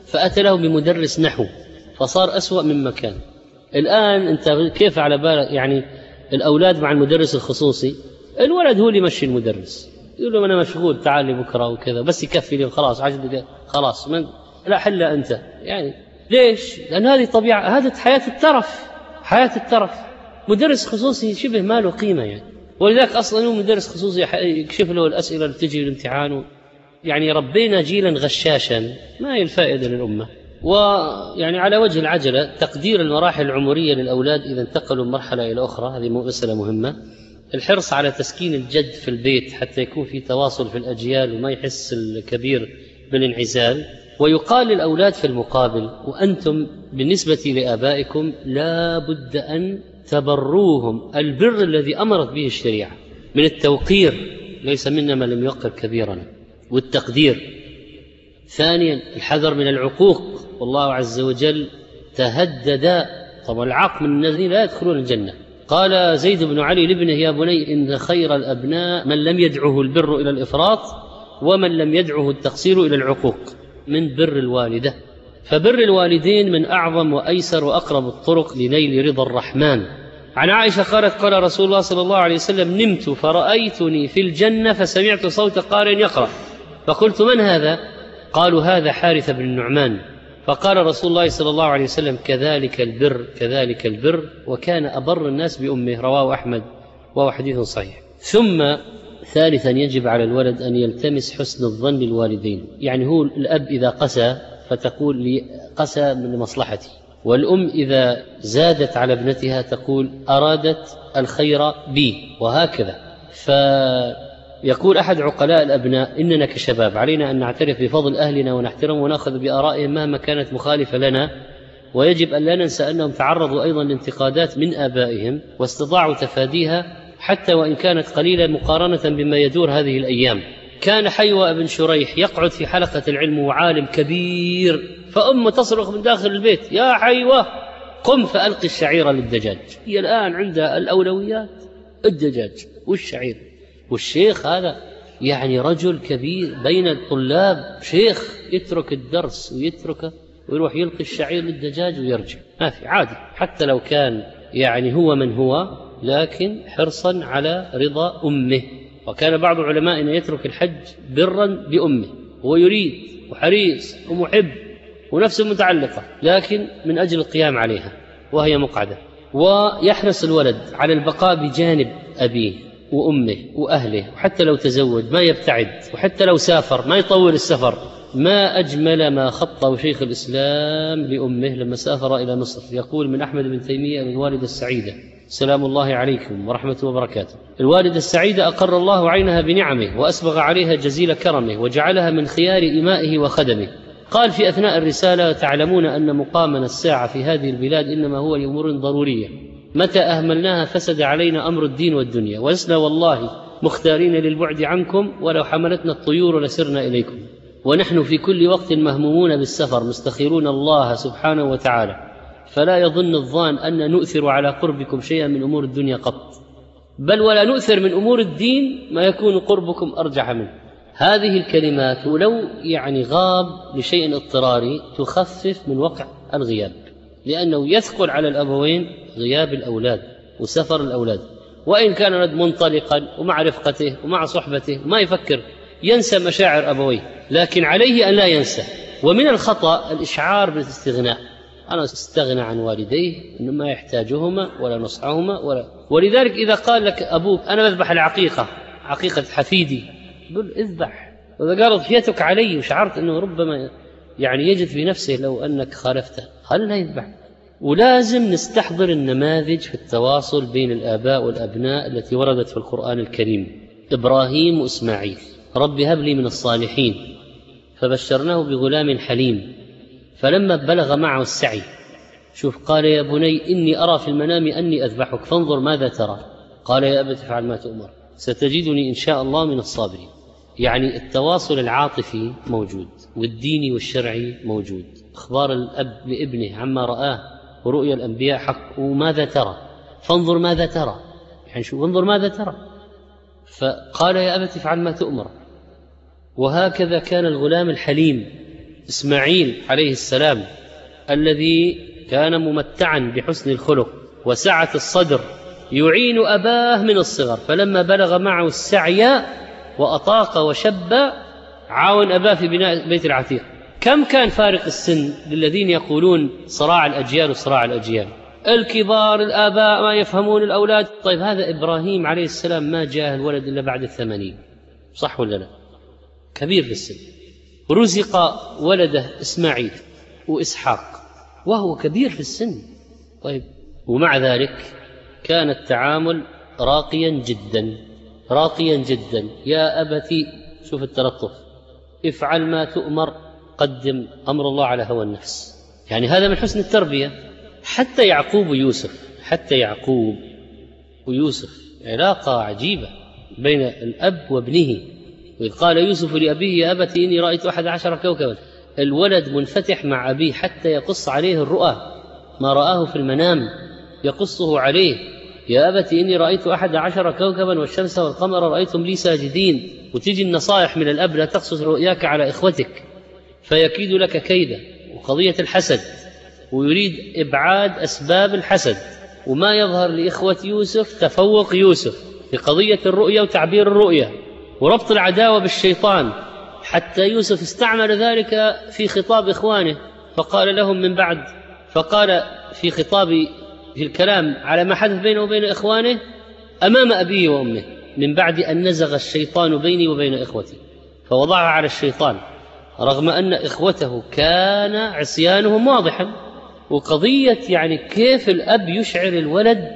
فأتى له بمدرس نحو فصار أسوأ مما كان. الآن أنت كيف على بالك يعني الأولاد مع المدرس الخصوصي، الولد هو اللي يمشي المدرس، يقول له أنا مشغول تعال لي بكرة وكذا، بس يكفي لي خلاص عشر دقائق خلاص من لا حل أنت. يعني ليش؟ لأن هذه طبيعة، هذه حياة الترف، حياة الترف. مدرس خصوصي شبه ما له قيمة يعني، ولذلك أصلا هو مدرس خصوصي يكشف له الأسئلة اللي تجي الامتحان. يعني ربينا جيلا غشاشا ما هي الفائدة للأمة. ويعني على وجه العجلة تقدير المراحل العمرية للأولاد إذا انتقلوا من مرحلة إلى أخرى، هذه مسألة مهمة. الحرص على تسكين الجد في البيت حتى يكون في تواصل في الأجيال وما يحس الكبير بالانعزال. ويقال للأولاد في المقابل وأنتم بالنسبة لآبائكم لا بد أن تبروهم البر الذي أمرت به الشريعة من التوقير، ليس منا من لم يوقر كبيرنا، والتقدير. ثانيا الحذر من العقوق، والله عز وجل تهدد طبعا العاق من الذين لا يدخلون الجنة. قال زيد بن علي لابنه يا بني إن خير الأبناء من لم يدعه البر إلى الإفراط ومن لم يدعه التقصير إلى العقوق. من بر الوالدة، فبر الوالدين من أعظم وأيسر وأقرب الطرق لنيل رضا الرحمن. عن عائشة قالت قال رسول الله صلى الله عليه وسلم نمت فرأيتني في الجنة فسمعت صوت قارئ يقرأ فقلت من هذا؟ قالوا هذا حارث بن النعمان. فقال رسول الله صلى الله عليه وسلم كذلك البر كذلك البر وكان أبر الناس بأمه، رواه أحمد وهو حديث صحيح. ثم ثالثا يجب على الولد أن يلتمس حسن الظن بالوالدين. يعني هو الأب إذا قسى فتقول لي قسى من مصلحتي، والأم إذا زادت على ابنتها تقول أرادت الخير بي، وهكذا. فيقول أحد عقلاء الأبناء إننا كشباب علينا أن نعترف بفضل أهلنا ونحترم ونأخذ بآرائهم مهما كانت مخالفة لنا، ويجب أن لا ننسى أنهم تعرضوا أيضا لانتقادات من آبائهم واستطاعوا تفاديها حتى وإن كانت قليلة مقارنة بما يدور هذه الأيام. كان حيوى بن شريح يقعد في حلقة العلم وعالم كبير، فأمه تصرخ من داخل البيت يا حيوى قم فألقي الشعير للدجاج. هي الآن عندها الأولويات الدجاج والشعير، والشيخ هذا يعني رجل كبير بين الطلاب، شيخ يترك الدرس ويتركه ويروح يلقي الشعير للدجاج ويرجع، ما في عادي حتى لو كان يعني هو من هو، لكن حرصا على رضا أمه. وكان بعض علمائنا يترك الحج برا بأمه، هو يريد وحريص ومحب ونفسه متعلقة، لكن من أجل القيام عليها وهي مقعدة. ويحرص الولد على البقاء بجانب أبيه وأمه وأهله، وحتى لو تزوج ما يبتعد، وحتى لو سافر ما يطول السفر. ما أجمل ما خطه شيخ الإسلام لأمه لما سافر إلى مصر. يقول من أحمد بن تيمية للوالدة السعيدة سلام الله عليكم ورحمته وبركاته: الوالدة السعيدة أقر الله عينها بنعمه وأسبغ عليها جزيل كرمه وجعلها من خيار إمائه وخدمه. قال في أثناء الرسالة: تعلمون أن مقامنا الساعة في هذه البلاد إنما هو لأمور ضرورية، متى أهملناها فسد علينا أمر الدين والدنيا، ولسنا والله مختارين للبعد عنكم، ولو حملتنا الطيور لسرنا إليكم، ونحن في كل وقت مهمومون بالسفر مستخيرون الله سبحانه وتعالى، فلا يظن الظان أن نؤثر على قربكم شيئا من أمور الدنيا قط، بل ولا نؤثر من أمور الدين ما يكون قربكم أرجح منه. هذه الكلمات ولو يعني غاب لشيء اضطراري تخفف من وقع الغياب، لأنه يثقل على الأبوين غياب الأولاد وسفر الأولاد، وإن كان الولد منطلقا ومع رفقته ومع صحبته ما يفكر ينسى مشاعر أبويه، لكن عليه أن لا ينسى. ومن الخطأ الإشعار بالاستغناء، أنا استغنى عن والديه إنه ما يحتاجهما ولا نصحهما ولا. ولذلك إذا قال لك أبوك أنا أذبح العقيقة عقيقة حفيدي، قل اذبح. وإذا قال ضحيتك علي وشعرت أنه ربما يعني يجد في نفسه لو أنك خالفته، خلنا يذبح. ولازم نستحضر النماذج في التواصل بين الآباء والأبناء التي وردت في القرآن الكريم. إبراهيم وإسماعيل: رب هب لي من الصالحين، فبشرناه بغلام حليم فلما بلغ معه السعي، شوف قال يا بني إني أرى في المنام أني أذبحك فانظر ماذا ترى، قال يا أبت افعل ما تؤمر ستجدني إن شاء الله من الصابرين. يعني التواصل العاطفي موجود والديني والشرعي موجود. أخبار الأب لابنه عما رآه ورؤيا الأنبياء حق. وماذا ترى؟ فانظر ماذا ترى، يعني شو انظر ماذا ترى، فقال يا أبت افعل ما تؤمر. وهكذا كان الغلام الحليم إسماعيل عليه السلام الذي كان ممتعا بحسن الخلق وسعة الصدر يعين أباه من الصغر، فلما بلغ معه السعي وأطاق وشب عاون أباه في بناء بيت العتيق. كم كان فارق السن للذين يقولون صراع الأجيال وصراع الأجيال؟ الكبار الآباء ما يفهمون الأولاد. طيب هذا إبراهيم عليه السلام ما جاء الولد إلا بعد الثمانين، صح ولا لا؟ كبير في السن، رزق ولده إسماعيل وإسحاق وهو كبير في السن. طيب ومع ذلك كان التعامل راقيا جدا راقيا جدا. يا أبتي، شوف التلطف، افعل ما تؤمر، قدم أمر الله على هوى النفس. يعني هذا من حسن التربية. حتى يعقوب ويوسف، حتى يعقوب ويوسف علاقة عجيبة بين الأب وابنه. وإذ قال يوسف لأبيه يا أبتي إني رأيت أحد عشر كوكبا. الولد منفتح مع أبيه حتى يقص عليه الرؤى، ما رآه في المنام يقصه عليه. يا أبتي إني رأيت أحد عشر كوكبا والشمس والقمر رأيتم لي ساجدين. وتجي النصائح من الأب: لا تقصص رؤياك على إخوتك فيكيد لك كيدا. وقضية الحسد، ويريد إبعاد أسباب الحسد. وما يظهر لإخوة يوسف تفوق يوسف في قضية الرؤية وتعبير الرؤية وربط العداوة بالشيطان، حتى يوسف استعمل ذلك في خطاب إخوانه، فقال لهم من بعد، فقال في خطاب في الكلام على ما حدث بينه وبين إخوانه أمام أبيه وأمه: من بعد أن نزغ الشيطان بيني وبين إخوتي، فوضعها على الشيطان، رغم أن إخوته كان عصيانهم واضحا. وقضية يعني كيف الأب يشعر الولد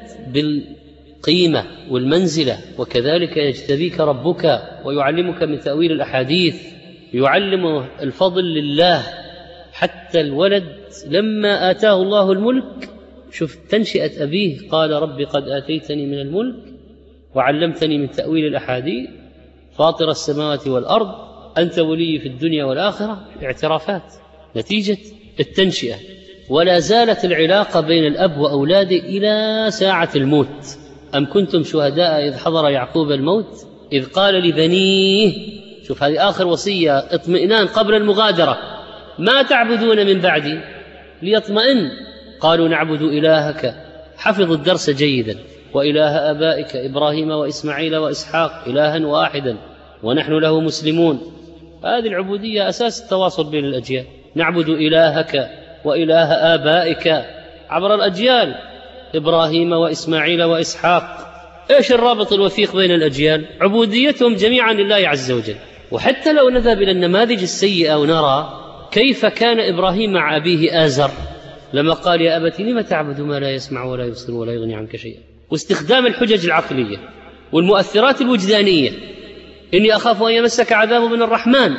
بالقيمة والمنزلة. وكذلك يجتبيك ربك ويعلمك من تأويل الأحاديث، يعلمه الفضل لله. حتى الولد لما آتاه الله الملك، شوف تنشئة أبيه، قال رب قد آتيتني من الملك وعلمتني من تأويل الأحاديث فاطر السماوات والأرض أنت ولي في الدنيا والآخرة. اعترافات نتيجة التنشئة. ولا زالت العلاقة بين الأب وأولاده إلى ساعة الموت. أم كنتم شهداء إذ حضر يعقوب الموت إذ قال لبنيه، شوف هذه آخر وصية، اطمئنان قبل المغادرة: ما تعبدون من بعدي، ليطمئن. قالوا نعبد إلهك، حفظ الدرس جيدا، وإله آبائك إبراهيم وإسماعيل وإسحاق إلها واحدا ونحن له مسلمون. هذه العبودية أساس التواصل بين الأجيال. نعبد إلهك وإله آبائك عبر الأجيال، إبراهيم وإسماعيل وإسحاق. إيش الرابط الوثيق بين الأجيال؟ عبوديتهم جميعا لله عز وجل. وحتى لو نذهب إلى النماذج السيئة ونرى كيف كان إبراهيم مع أبيه آزر لما قال يا أبت لم تعبد ما لا يسمع ولا يبصر ولا يغني عنك شيئا، واستخدام الحجج العقلية والمؤثرات الوجدانية: إني أخاف أن يمسك عذاب من الرحمن،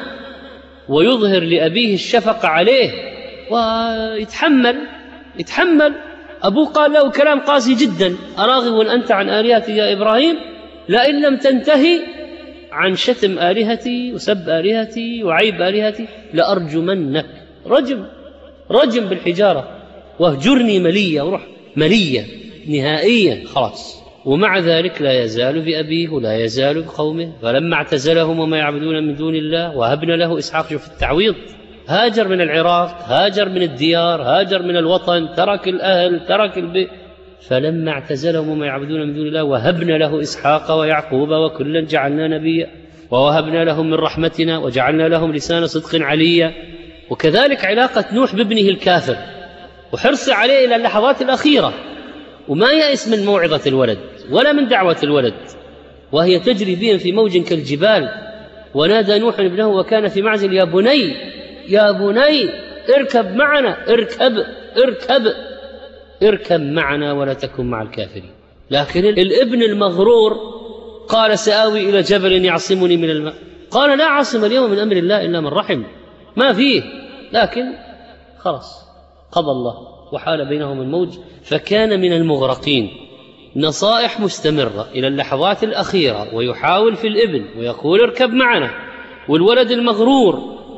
ويظهر لأبيه الشفقة عليه ويتحمل يتحمل. أبوه قال له كلام قاسي جدا: أراغب أنت عن آلهتي يا إبراهيم؟ لئن لم تنتهي عن شتم آلهتي وسب آلهتي وعيب آلهتي لأرجمنك. رجم رجم بالحجارة، واهجرني مليا، وروح مليا نهائيا خلاص. ومع ذلك لا يزال بأبيه ولا يزال بقومه. فلما اعتزلهم وما يعبدون من دون الله وهبنا له إسحاق. شوف التعويض: هاجر من العراق، هاجر من الديار، هاجر من الوطن، ترك الأهل، ترك البيت. فلما اعتزلهم وما يعبدون من دون الله وهبنا له إسحاق ويعقوب وكلا جعلنا نبيا ووهبنا لهم من رحمتنا وجعلنا لهم لسان صدق عليا. وكذلك علاقة نوح بابنه الكافر، وحرص عليه إلى اللحظات الأخيرة، وما يأس من موعظة الولد ولا من دعوة الولد، وهي تجري بهم في موج كالجبال. ونادى نوح ابنه وكان في معزل: يا بني يا بني اركب معنا، اركب اركب اركب معنا ولا تكن مع الكافرين. لكن الابن المغرور قال: سآوي إلى جبل يعصمني من الماء. قال: لا عاصم اليوم من أمر الله إلا من رحم. ما فيه، لكن خلاص قضى الله وحال بينهم الموج فكان من المغرقين. نصائح مستمرة إلى اللحظات الأخيرة، ويحاول في الابن ويقول اركب معنا، والولد المغرور.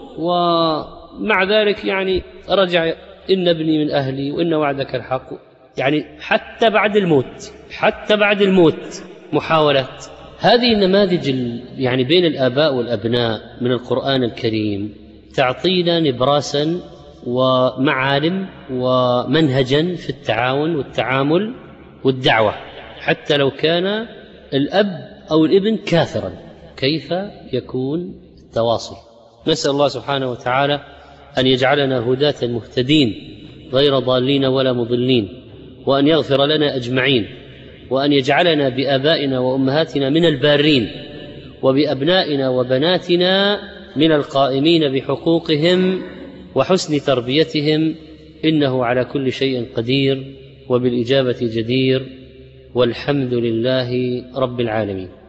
ومع ذلك يعني رجع: إن ابني من أهلي وإن وعدك الحق. يعني حتى بعد الموت حتى بعد الموت محاولات. هذه النماذج يعني بين الآباء والأبناء من القرآن الكريم تعطينا نبراسا ومعالم ومنهجا في التعاون والتعامل والدعوة، حتى لو كان الأب أو الابن كافرا كيف يكون التواصل. نسأل الله سبحانه وتعالى أن يجعلنا هداة مهتدين غير ضالين ولا مضلين، وأن يغفر لنا أجمعين، وأن يجعلنا بآبائنا وأمهاتنا من البارين، وبأبنائنا وبناتنا من القائمين بحقوقهم وحسن تربيتهم، إنه على كل شيء قدير وبالإجابة جدير، والحمد لله رب العالمين.